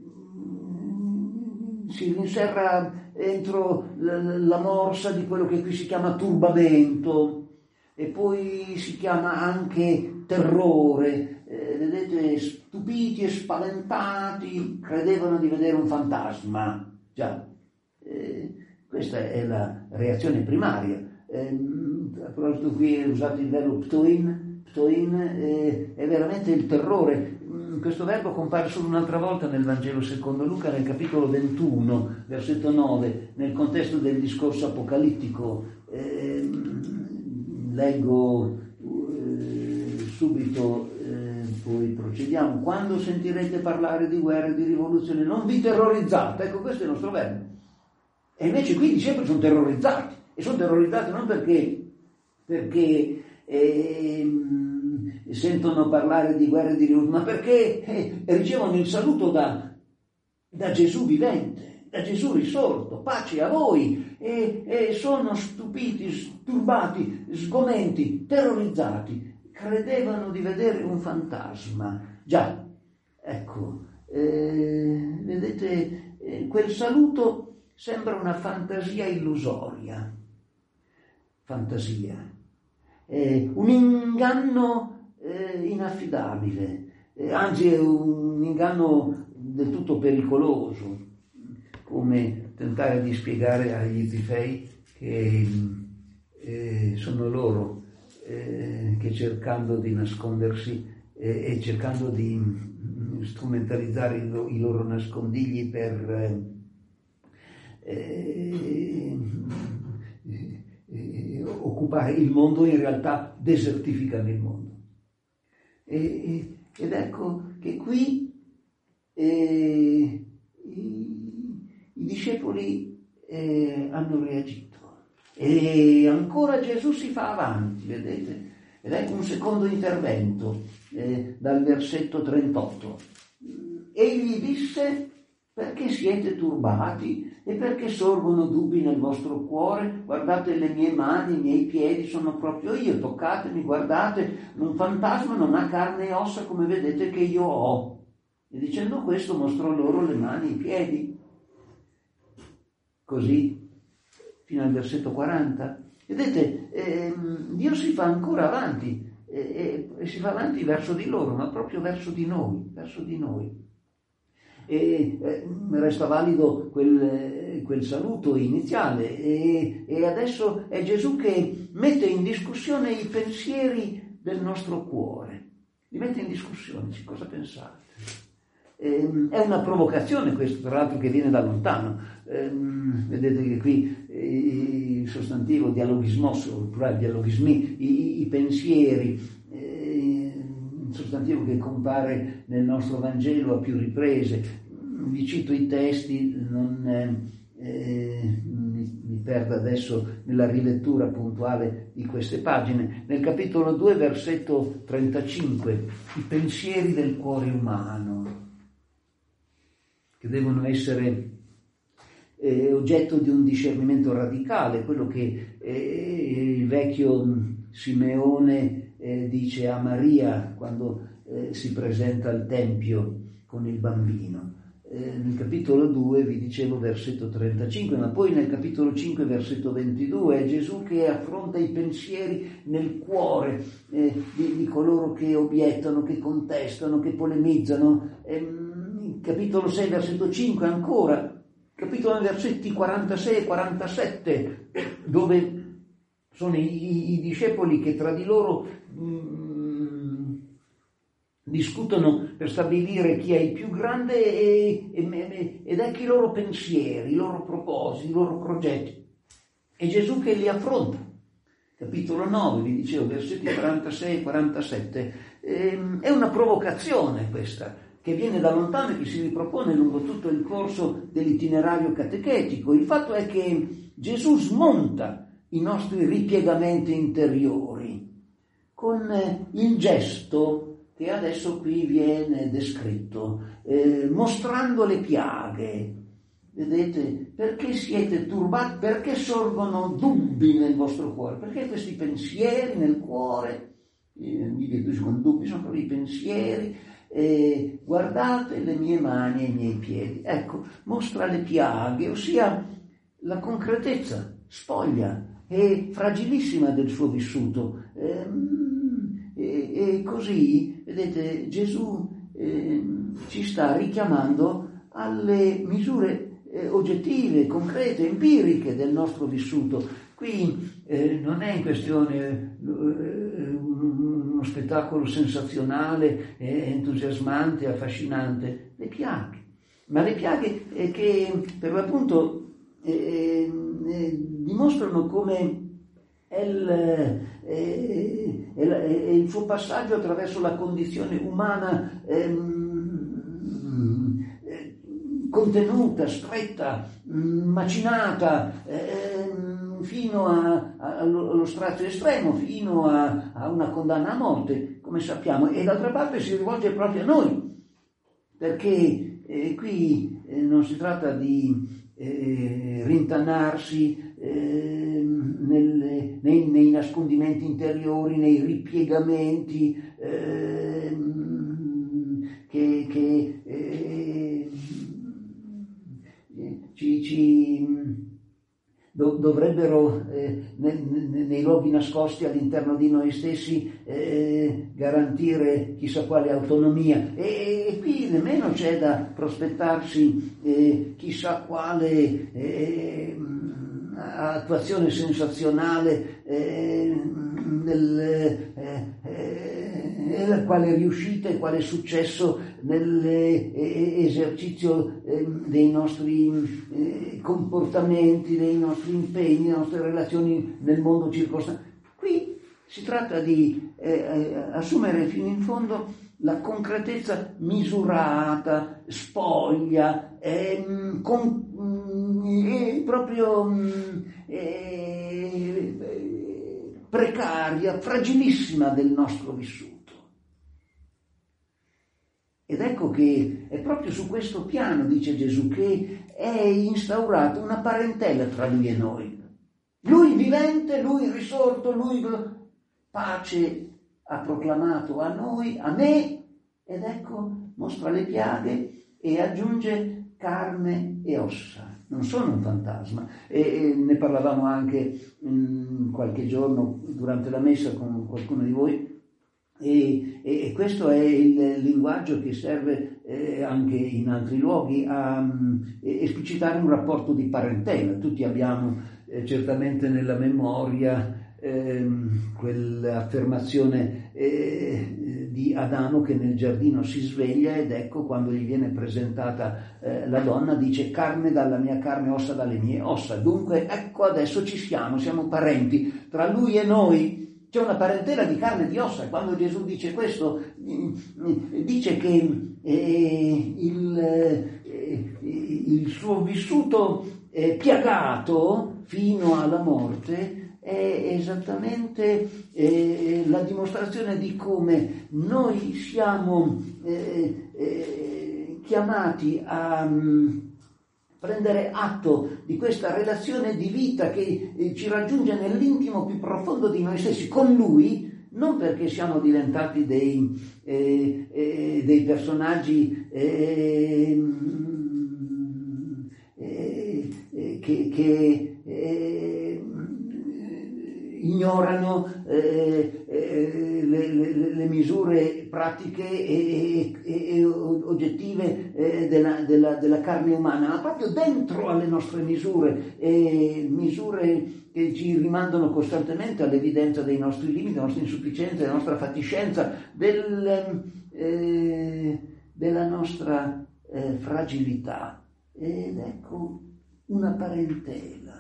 Speaker 1: si rinserra entro la, la morsa di quello che qui si chiama turbamento e poi si chiama anche terrore. Eh, vedete, stupiti e spaventati credevano di vedere un fantasma. Già, eh, questa è la reazione primaria. Eh, a proposito, qui è usato il verbo ptoin, ptoin eh, è veramente il terrore. Questo verbo compare solo un'altra volta nel Vangelo secondo Luca, nel capitolo ventuno, versetto nove, nel contesto del discorso apocalittico. Eh, leggo eh, subito, eh, poi procediamo. Quando sentirete parlare di guerra e di rivoluzione, non vi terrorizzate. Ecco, questo è il nostro verbo. E invece qui i discepoli sono terrorizzati, e sono terrorizzati non perché, perché eh, sentono parlare di guerra e di rivoluzione, ma perché eh, ricevono il saluto da, da Gesù vivente, da Gesù risorto, pace a voi, e, e sono stupiti, turbati, sgomenti, terrorizzati, credevano di vedere un fantasma. Già, ecco, eh, vedete, eh, quel saluto sembra una fantasia illusoria, fantasia, eh, un inganno Eh, inaffidabile, eh, anzi è un inganno del tutto pericoloso, come tentare di spiegare agli Epifei che eh, sono loro eh, che cercando di nascondersi eh, e cercando di strumentalizzare i, lo, i loro nascondigli per eh, eh, eh, occupare il mondo, in realtà desertificano il mondo. E, ed ecco che qui eh, i, i discepoli eh, hanno reagito e ancora Gesù si fa avanti, vedete? Ed ecco un secondo intervento eh, dal versetto trentotto. Egli disse: perché siete turbati e perché sorgono dubbi nel vostro cuore? Guardate le mie mani, i miei piedi, sono proprio io, toccatemi, guardate, un fantasma non ha carne e ossa come vedete che io ho. E dicendo questo mostrò loro le mani e i piedi. Così, fino al versetto quaranta. Vedete, ehm, Dio si fa ancora avanti, e, e, e si fa avanti verso di loro, ma proprio verso di noi, verso di noi. E eh, resta valido quel, quel saluto iniziale e, e adesso è Gesù che mette in discussione i pensieri del nostro cuore, li mette in discussione. Cosa pensate? Eh, è una provocazione questo, tra l'altro, che viene da lontano. Eh, vedete che qui eh, il sostantivo dialogismos, o il plurale dialogismi, i, i pensieri, eh, un sostantivo che compare nel nostro Vangelo a più riprese. Vi cito i testi, non eh, mi, mi perdo adesso nella rilettura puntuale di queste pagine. Nel capitolo due, versetto trentacinque, i pensieri del cuore umano, che devono essere eh, oggetto di un discernimento radicale, quello che eh, il vecchio Simeone eh, dice a Maria quando eh, si presenta al Tempio con il bambino. Eh, nel capitolo due, vi dicevo, versetto trentacinque, ma poi nel capitolo cinque, versetto ventidue, è Gesù che affronta i pensieri nel cuore eh, di, di coloro che obiettano, che contestano, che polemizzano. Eh, capitolo sei, versetto cinque ancora, capitolo versetti quarantasei e quarantasette, dove sono i, i, i discepoli che tra di loro mh, discutono per stabilire chi è il più grande e, e, ed ecco i loro pensieri, i loro propositi, i loro progetti. E Gesù che li affronta. Capitolo nove, vi dicevo, versetti quarantasei e quarantasette, ehm, è una provocazione questa, che viene da lontano e che si ripropone lungo tutto il corso dell'itinerario catechetico. Il fatto è che Gesù smonta i nostri ripiegamenti interiori con il gesto che adesso qui viene descritto, eh, mostrando le piaghe. Vedete, perché siete turbati, perché sorgono dubbi nel vostro cuore, perché questi pensieri nel cuore, eh, mi vedo con dubbi, sono proprio i pensieri. Eh, guardate le mie mani e i miei piedi. Ecco, mostra le piaghe, ossia la concretezza spoglia e fragilissima del suo vissuto. Eh, e, e così, vedete, Gesù eh, ci sta richiamando alle misure eh, oggettive, concrete, empiriche del nostro vissuto. Qui eh, non è in questione eh, uno spettacolo sensazionale, eh, entusiasmante, affascinante, le piaghe, ma le piaghe eh, che per l'appunto eh, eh, dimostrano come è il, eh, è, è il suo passaggio attraverso la condizione umana ehm, eh, contenuta, stretta, macinata, ehm, fino a, a, allo strazio estremo, fino a, a una condanna a morte, come sappiamo, e d'altra parte si rivolge proprio a noi, perché eh, qui eh, non si tratta di eh, rintanarsi eh, nel, nei, nei nascondimenti interiori, nei ripiegamenti eh, che, che eh, ci... ci dovrebbero eh, nei, nei luoghi nascosti all'interno di noi stessi eh, garantire chissà quale autonomia, e, e qui nemmeno c'è da prospettarsi eh, chissà quale eh, attuazione sensazionale eh, nel, eh, eh, quale riuscita e quale successo nell'esercizio eh, dei nostri eh, comportamenti, dei nostri impegni, delle nostre relazioni nel mondo circostante. Qui si tratta di eh, assumere fino in fondo la concretezza misurata, spoglia, eh, con, eh, proprio eh, precaria, fragilissima del nostro vissuto. Ed ecco che è proprio su questo piano, dice Gesù, che è instaurata una parentela tra lui e noi. Lui vivente, lui risorto, lui pace ha proclamato a noi, a me, ed ecco mostra le piaghe e aggiunge carne e ossa. Non sono un fantasma. E, e ne parlavamo anche mh, qualche giorno durante la messa con qualcuno di voi. E, e, e questo è il linguaggio che serve eh, anche in altri luoghi a um, esplicitare un rapporto di parentela. Tutti abbiamo eh, certamente nella memoria ehm, quell'affermazione eh, di Adamo che nel giardino si sveglia ed ecco quando gli viene presentata eh, la donna dice carne dalla mia carne, ossa dalle mie ossa. Dunque ecco adesso ci siamo, siamo parenti, tra lui e noi c'è una parentela di carne e di ossa. Quando Gesù dice questo dice che eh, il, eh, il suo vissuto eh, piagato fino alla morte è esattamente eh, la dimostrazione di come noi siamo eh, eh, chiamati a um, prendere atto di questa relazione di vita che eh, ci raggiunge nell'intimo più profondo di noi stessi con Lui, non perché siamo diventati dei, eh, eh, dei personaggi eh, eh, eh, che, che eh, ignorano eh, eh, le, le, le misure pratiche e, e, e oggettive eh, della, della, della carne umana, ma proprio dentro alle nostre misure, eh, misure che ci rimandano costantemente all'evidenza dei nostri limiti, della nostra insufficienza, della nostra fatiscenza, del, eh, della nostra eh, fragilità. Ed ecco una parentela.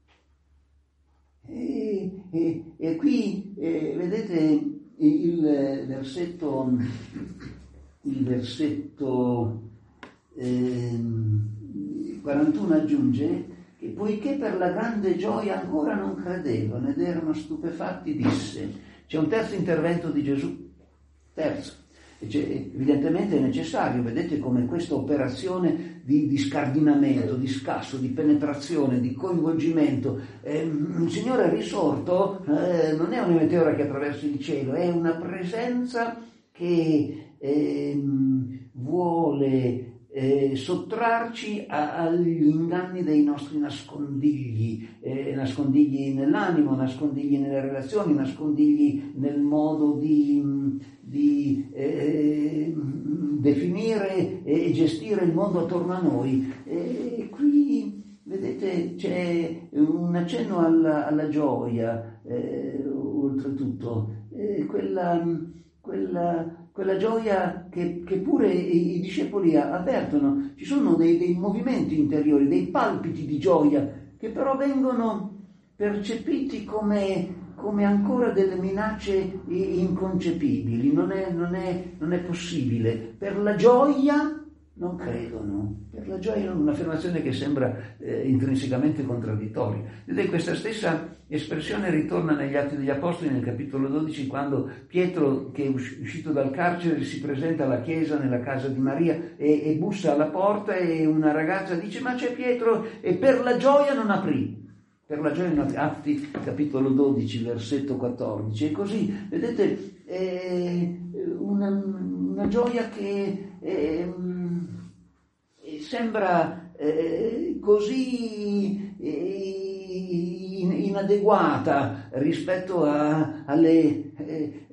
Speaker 1: E, e, e qui eh, vedete il versetto il versetto eh, quarantuno aggiunge che poiché per la grande gioia ancora non credevano ed erano stupefatti, disse. C'è un terzo intervento di Gesù, terzo. Evidentemente è necessario, vedete come questa operazione di, di scardinamento, di scasso, di penetrazione, di coinvolgimento, eh, il Signore è risorto, eh, non è una meteora che attraversa il cielo, è una presenza che eh, vuole eh, sottrarci a, agli inganni dei nostri nascondigli, eh, nascondigli nell'animo, nascondigli nelle relazioni, nascondigli nel modo di, di eh, definire e gestire il mondo attorno a noi. E qui vedete c'è un accenno alla, alla gioia, eh, oltretutto, eh, quella, quella quella gioia che, che pure i, i discepoli avvertono. Ci sono dei, dei movimenti interiori, dei palpiti di gioia che però vengono percepiti come, come ancora delle minacce inconcepibili. Non è, non è, non è possibile. Per la gioia non credono. Per la gioia è un'affermazione che sembra eh, intrinsecamente contraddittoria. Vedete, questa stessa espressione ritorna negli Atti degli Apostoli nel capitolo dodici, quando Pietro, che è uscito dal carcere, si presenta alla chiesa nella casa di Maria e, e bussa alla porta e una ragazza dice ma c'è Pietro, e per la gioia non aprì. Per la gioia non aprì. Atti capitolo dodici versetto quattordici. E così, vedete, è una, una gioia che è, sembra eh, così eh, inadeguata rispetto a, alle, eh,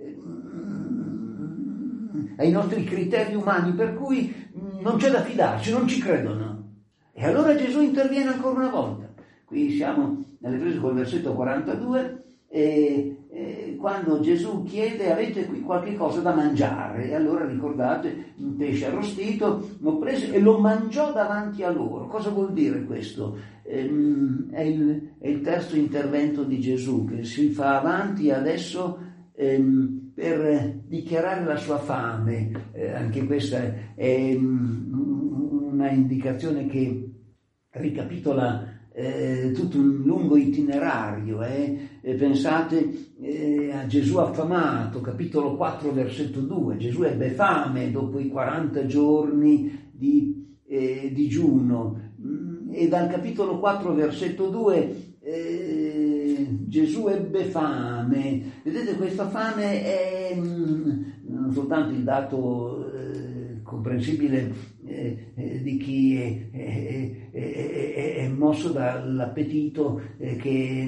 Speaker 1: ai nostri criteri umani, per cui non c'è da fidarci, non ci credono. E allora Gesù interviene ancora una volta. Qui siamo nelle prese col versetto quarantadue, e, e quando Gesù chiede avete qui qualche cosa da mangiare, e allora ricordate un pesce arrostito, l'ho preso e lo mangiò davanti a loro. Cosa vuol dire questo? Ehm, è, il, è il terzo intervento di Gesù che si fa avanti adesso ehm, per dichiarare la sua fame. Eh, anche questa è um, una indicazione che ricapitola Eh, tutto un lungo itinerario. Eh. Eh, pensate eh, a Gesù affamato, capitolo quattro versetto due. Gesù ebbe fame dopo i quaranta giorni di eh, digiuno, e dal capitolo quattro versetto due eh, Gesù ebbe fame. Vedete, questa fame è mh, non soltanto il dato eh, comprensibile Eh, eh, di chi è, è, è, è mosso dall'appetito eh, che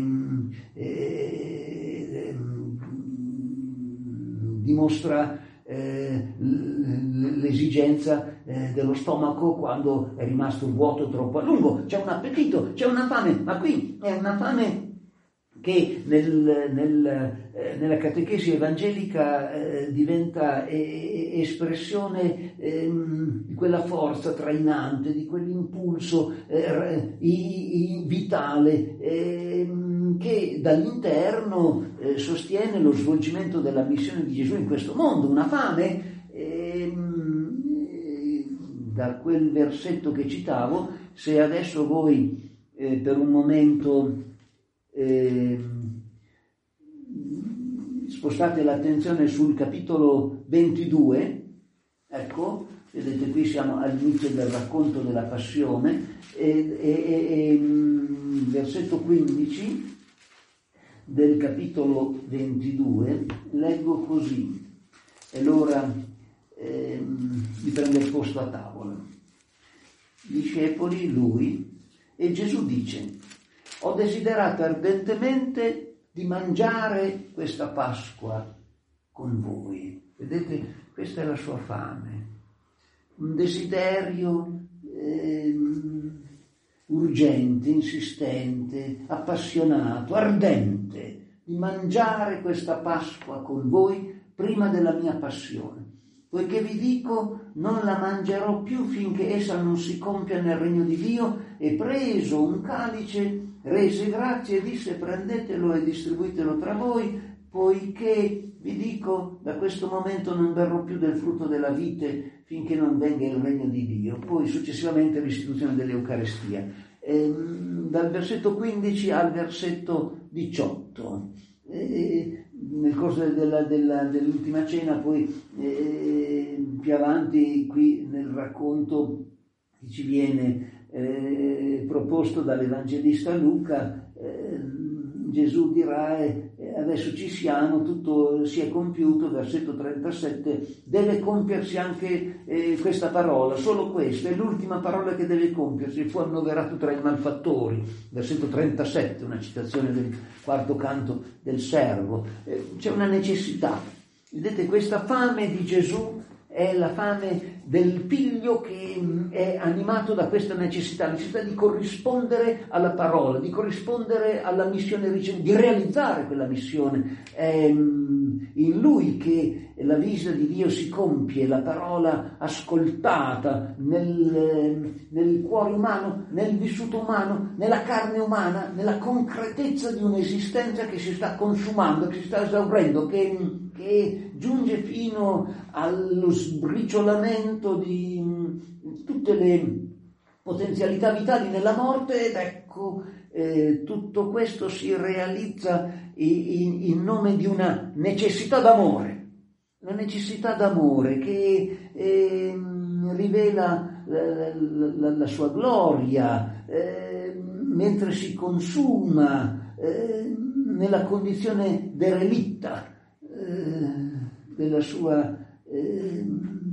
Speaker 1: eh, dimostra eh, l'esigenza eh, dello stomaco quando è rimasto vuoto troppo a lungo. C'è un appetito, c'è una fame, ma qui è una fame che nel, nel, eh, nella catechesi evangelica eh, diventa eh, espressione eh, di quella forza trainante, di quell'impulso eh, i, i, vitale eh, che dall'interno eh, sostiene lo svolgimento della missione di Gesù in questo mondo, una fame eh, da quel versetto che citavo. Se adesso voi eh, per un momento eh, spostate l'attenzione sul capitolo ventidue, ecco, vedete qui siamo all'inizio del racconto della passione, e, e, e versetto quindici del capitolo ventidue, leggo così: e l'ora eh, di prendere posto a tavola. Gli discepoli, lui, e Gesù dice: ho desiderato ardentemente di mangiare questa Pasqua con voi. Vedete, questa è la sua fame, un desiderio eh, urgente, insistente, appassionato, ardente, di mangiare questa Pasqua con voi prima della mia passione. Poiché vi dico, non la mangerò più finché essa non si compia nel regno di Dio. E preso un calice, rese grazie e disse: prendetelo e distribuitelo tra voi, poiché vi dico, da questo momento non berrò più del frutto della vite finché non venga il regno di Dio. Poi successivamente l'istituzione dell'Eucarestia. Ehm, dal versetto quindici al versetto diciotto. E nel corso della, della, dell'ultima cena, poi eh, più avanti qui nel racconto che ci viene eh, proposto dall'Evangelista Luca, eh, Gesù dirà: eh, adesso ci siamo, tutto si è compiuto, versetto trentasette, deve compiersi anche eh, questa parola, solo questa, è l'ultima parola che deve compiersi, fu annoverato tra i malfattori, versetto trentasette, una citazione del quarto canto del servo. Eh, c'è una necessità, vedete, questa fame di Gesù è la fame del figlio che è animato da questa necessità, la necessità di corrispondere alla parola, di corrispondere alla missione ricevuta, di realizzare quella missione. È in lui che la visita di Dio si compie, la parola ascoltata nel, nel cuore umano, nel vissuto umano, nella carne umana, nella concretezza di un'esistenza che si sta consumando, che si sta esaurendo, che, che giunge fino allo sbriciolamento di tutte le potenzialità vitali nella morte. Ed ecco, eh, tutto questo si realizza in, in nome di una necessità d'amore, una necessità d'amore che eh, rivela la, la, la sua gloria eh, mentre si consuma eh, nella condizione derelitta eh, della sua eh,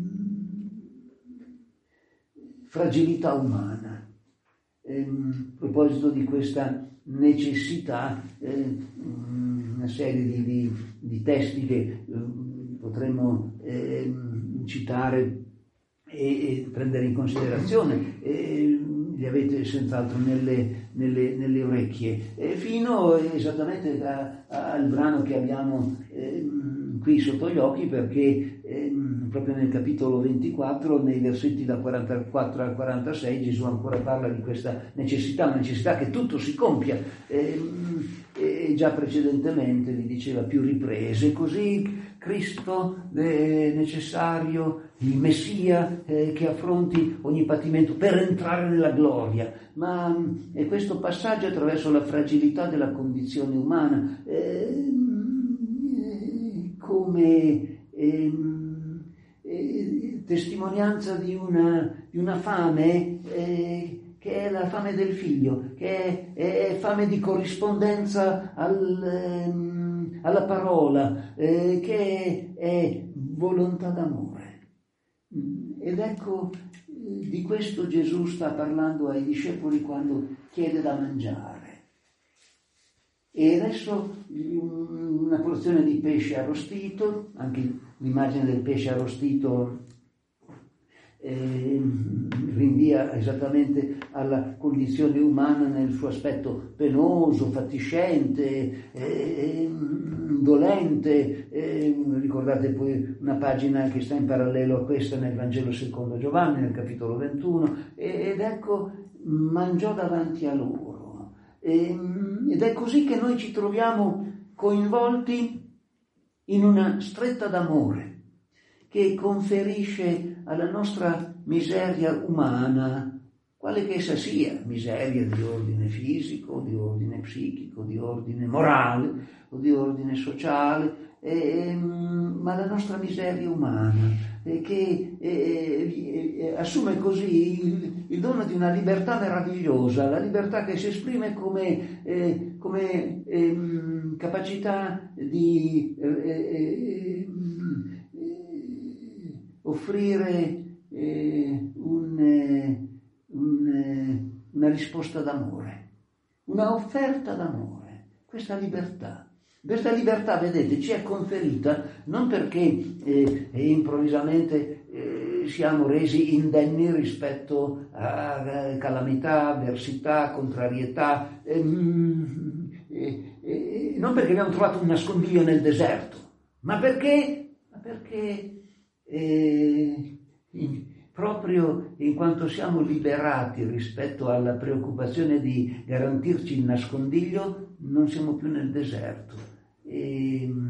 Speaker 1: fragilità umana. Eh, a proposito di questa necessità, eh, una serie di, di, di testi che eh, potremmo eh, citare e, e prendere in considerazione, eh, li avete senz'altro nelle, nelle, nelle orecchie, eh, fino esattamente a, a, al brano che abbiamo eh, qui sotto gli occhi, perché eh, proprio nel capitolo ventiquattro, nei versetti da quarantaquattro al quarantasei, Gesù ancora parla di questa necessità, una necessità che tutto si compia. Eh, e già precedentemente vi diceva più riprese, così Cristo è necessario, il Messia eh, che affronti ogni patimento per entrare nella gloria. Ma è questo passaggio attraverso la fragilità della condizione umana, eh, come eh, eh, testimonianza di una, di una fame eh, che è la fame del figlio, che è, è fame di corrispondenza al, ehm, alla parola, eh, che è, è volontà d'amore. Ed ecco, di questo Gesù sta parlando ai discepoli quando chiede da mangiare. E adesso una porzione di pesce arrostito, anche l'immagine del pesce arrostito eh, rinvia esattamente alla condizione umana nel suo aspetto penoso, fatiscente, eh, dolente. Eh, ricordate poi una pagina che sta in parallelo a questa nel Vangelo secondo Giovanni, nel capitolo ventuno, ed ecco, mangiò davanti a loro. Ed è così che noi ci troviamo coinvolti in una stretta d'amore che conferisce alla nostra miseria umana, quale che essa sia, miseria di ordine fisico, di ordine psichico, di ordine morale o di ordine sociale, eh, ma la nostra miseria umana, eh, che eh, eh, assume così il, il dono di una libertà meravigliosa, la libertà che si esprime come, eh, come eh, capacità di eh, eh, offrire eh, un, eh, un, eh, una risposta d'amore, una offerta d'amore, questa libertà. Questa libertà, vedete, ci è conferita non perché eh, improvvisamente eh, siamo resi indenni rispetto a calamità, avversità, contrarietà, ehm, eh, eh, non perché abbiamo trovato un nascondiglio nel deserto, ma perché, ma perché eh, in, proprio in quanto siamo liberati rispetto alla preoccupazione di garantirci il nascondiglio, non siamo più nel deserto e, e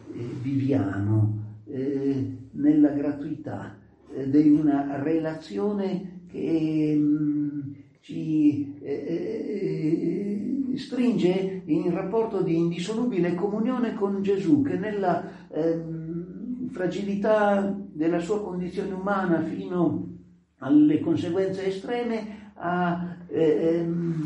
Speaker 1: viviamo eh, nella gratuità eh, di una relazione che mh, ci eh, stringe in rapporto di indissolubile comunione con Gesù, che nella eh, fragilità della sua condizione umana fino alle conseguenze estreme ha eh,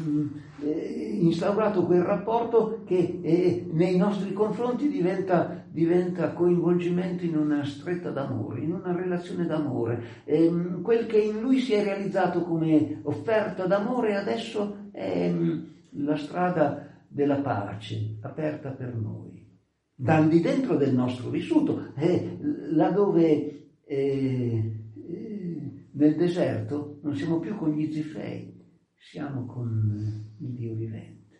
Speaker 1: eh, instaurato quel rapporto che eh, nei nostri confronti diventa, diventa coinvolgimento in una stretta d'amore, in una relazione d'amore. Eh, quel che in lui si è realizzato come offerta d'amore adesso è la strada della pace aperta per noi. Dal di dentro del nostro vissuto, eh, laddove eh, eh, nel deserto non siamo più con gli zifei, siamo con il Dio vivente.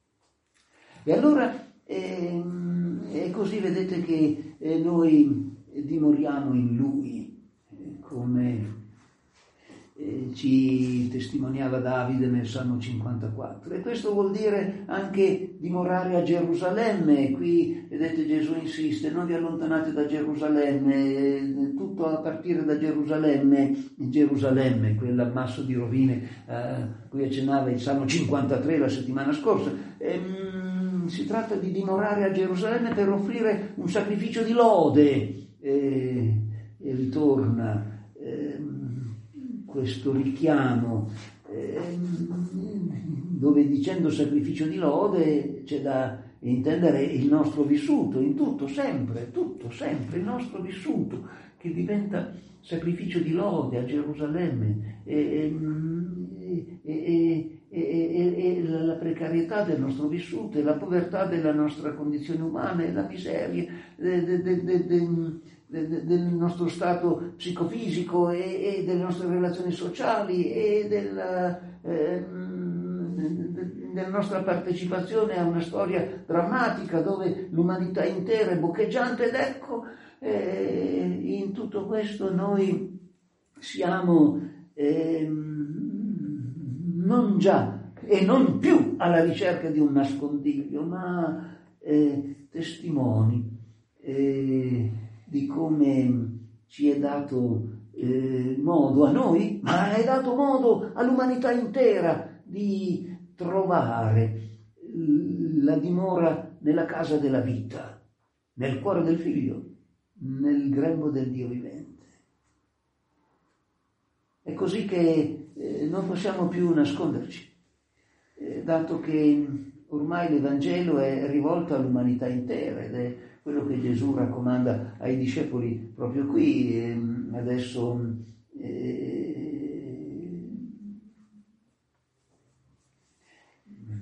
Speaker 1: E allora eh, è così, vedete, che eh, noi dimoriamo in Lui, eh, come eh, ci testimoniava Davide nel Salmo cinquantaquattro. E questo vuol dire anche dimorare a Gerusalemme. Qui, vedete, Gesù insiste: non vi allontanate da Gerusalemme, tutto a partire da Gerusalemme. Gerusalemme, quell'ammasso di rovine a cui accennava il Salmo cinquantatré la settimana scorsa. Ehm, si tratta di dimorare a Gerusalemme per offrire un sacrificio di lode. E, e ritorna ehm, questo richiamo ehm, dove, dicendo sacrificio di lode, c'è da intendere il nostro vissuto in tutto, sempre, tutto, sempre, il nostro vissuto che diventa sacrificio di lode a Gerusalemme, e, e, e, e, e la precarietà del nostro vissuto, e la povertà della nostra condizione umana, e la miseria de, de, de, de, de, del nostro stato psicofisico, e, e delle nostre relazioni sociali, e della, eh, della nostra partecipazione a una storia drammatica dove l'umanità intera è boccheggiante. Ed ecco, eh, in tutto questo noi siamo eh, non già e non più alla ricerca di un nascondiglio, ma eh, testimoni eh, di come ci è dato eh, modo a noi, ma è dato modo all'umanità intera di trovare la dimora nella casa della vita, nel cuore del Figlio, nel grembo del Dio vivente. È così che eh, non possiamo più nasconderci, eh, dato che ormai l'Evangelo è rivolto all'umanità intera, ed è quello che Gesù raccomanda ai discepoli proprio qui. Eh, adesso eh,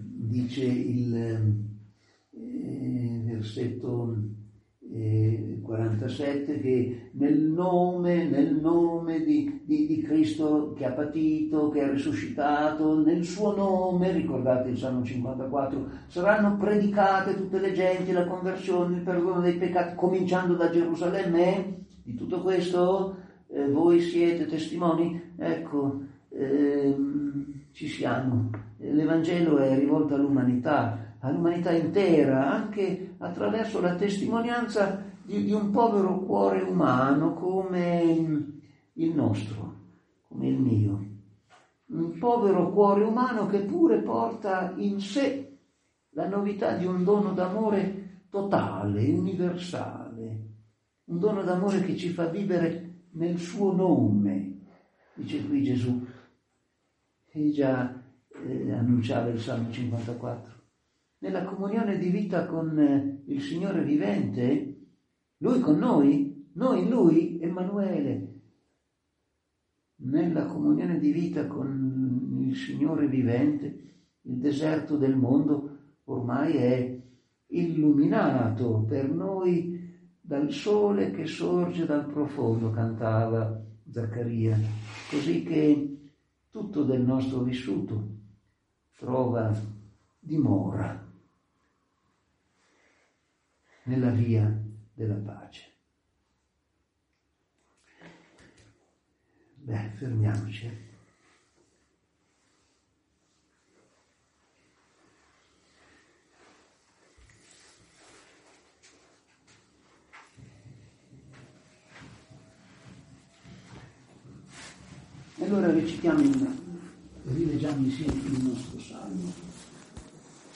Speaker 1: dice il eh, versetto eh, quarantasette, che nel nome, nel nome di, di, di Cristo che ha patito, che è risuscitato, nel suo nome, ricordate il Salmo cinquantaquattro, saranno predicate tutte le genti, la conversione, il perdono dei peccati, cominciando da Gerusalemme. Di tutto questo eh, voi siete testimoni. Ecco, ehm, ci siamo. L'Evangelo è rivolto all'umanità, all'umanità intera, anche attraverso la testimonianza di, di un povero cuore umano come il nostro, come il mio. Un povero cuore umano che pure porta in sé la novità di un dono d'amore totale, universale, un dono d'amore che ci fa vivere nel suo nome, dice qui Gesù, e già eh, annunciava il Salmo cinquantaquattro. Nella comunione di vita con eh, il Signore vivente, Lui con noi, noi in Lui, Emanuele. Nella comunione di vita con il Signore vivente, il deserto del mondo ormai è illuminato per noi dal sole che sorge dal profondo, cantava Zaccaria, così che tutto del nostro vissuto trova dimora nella via della pace. Beh, fermiamoci. Allora recitiamo, rileggiamo insieme il nostro salmo.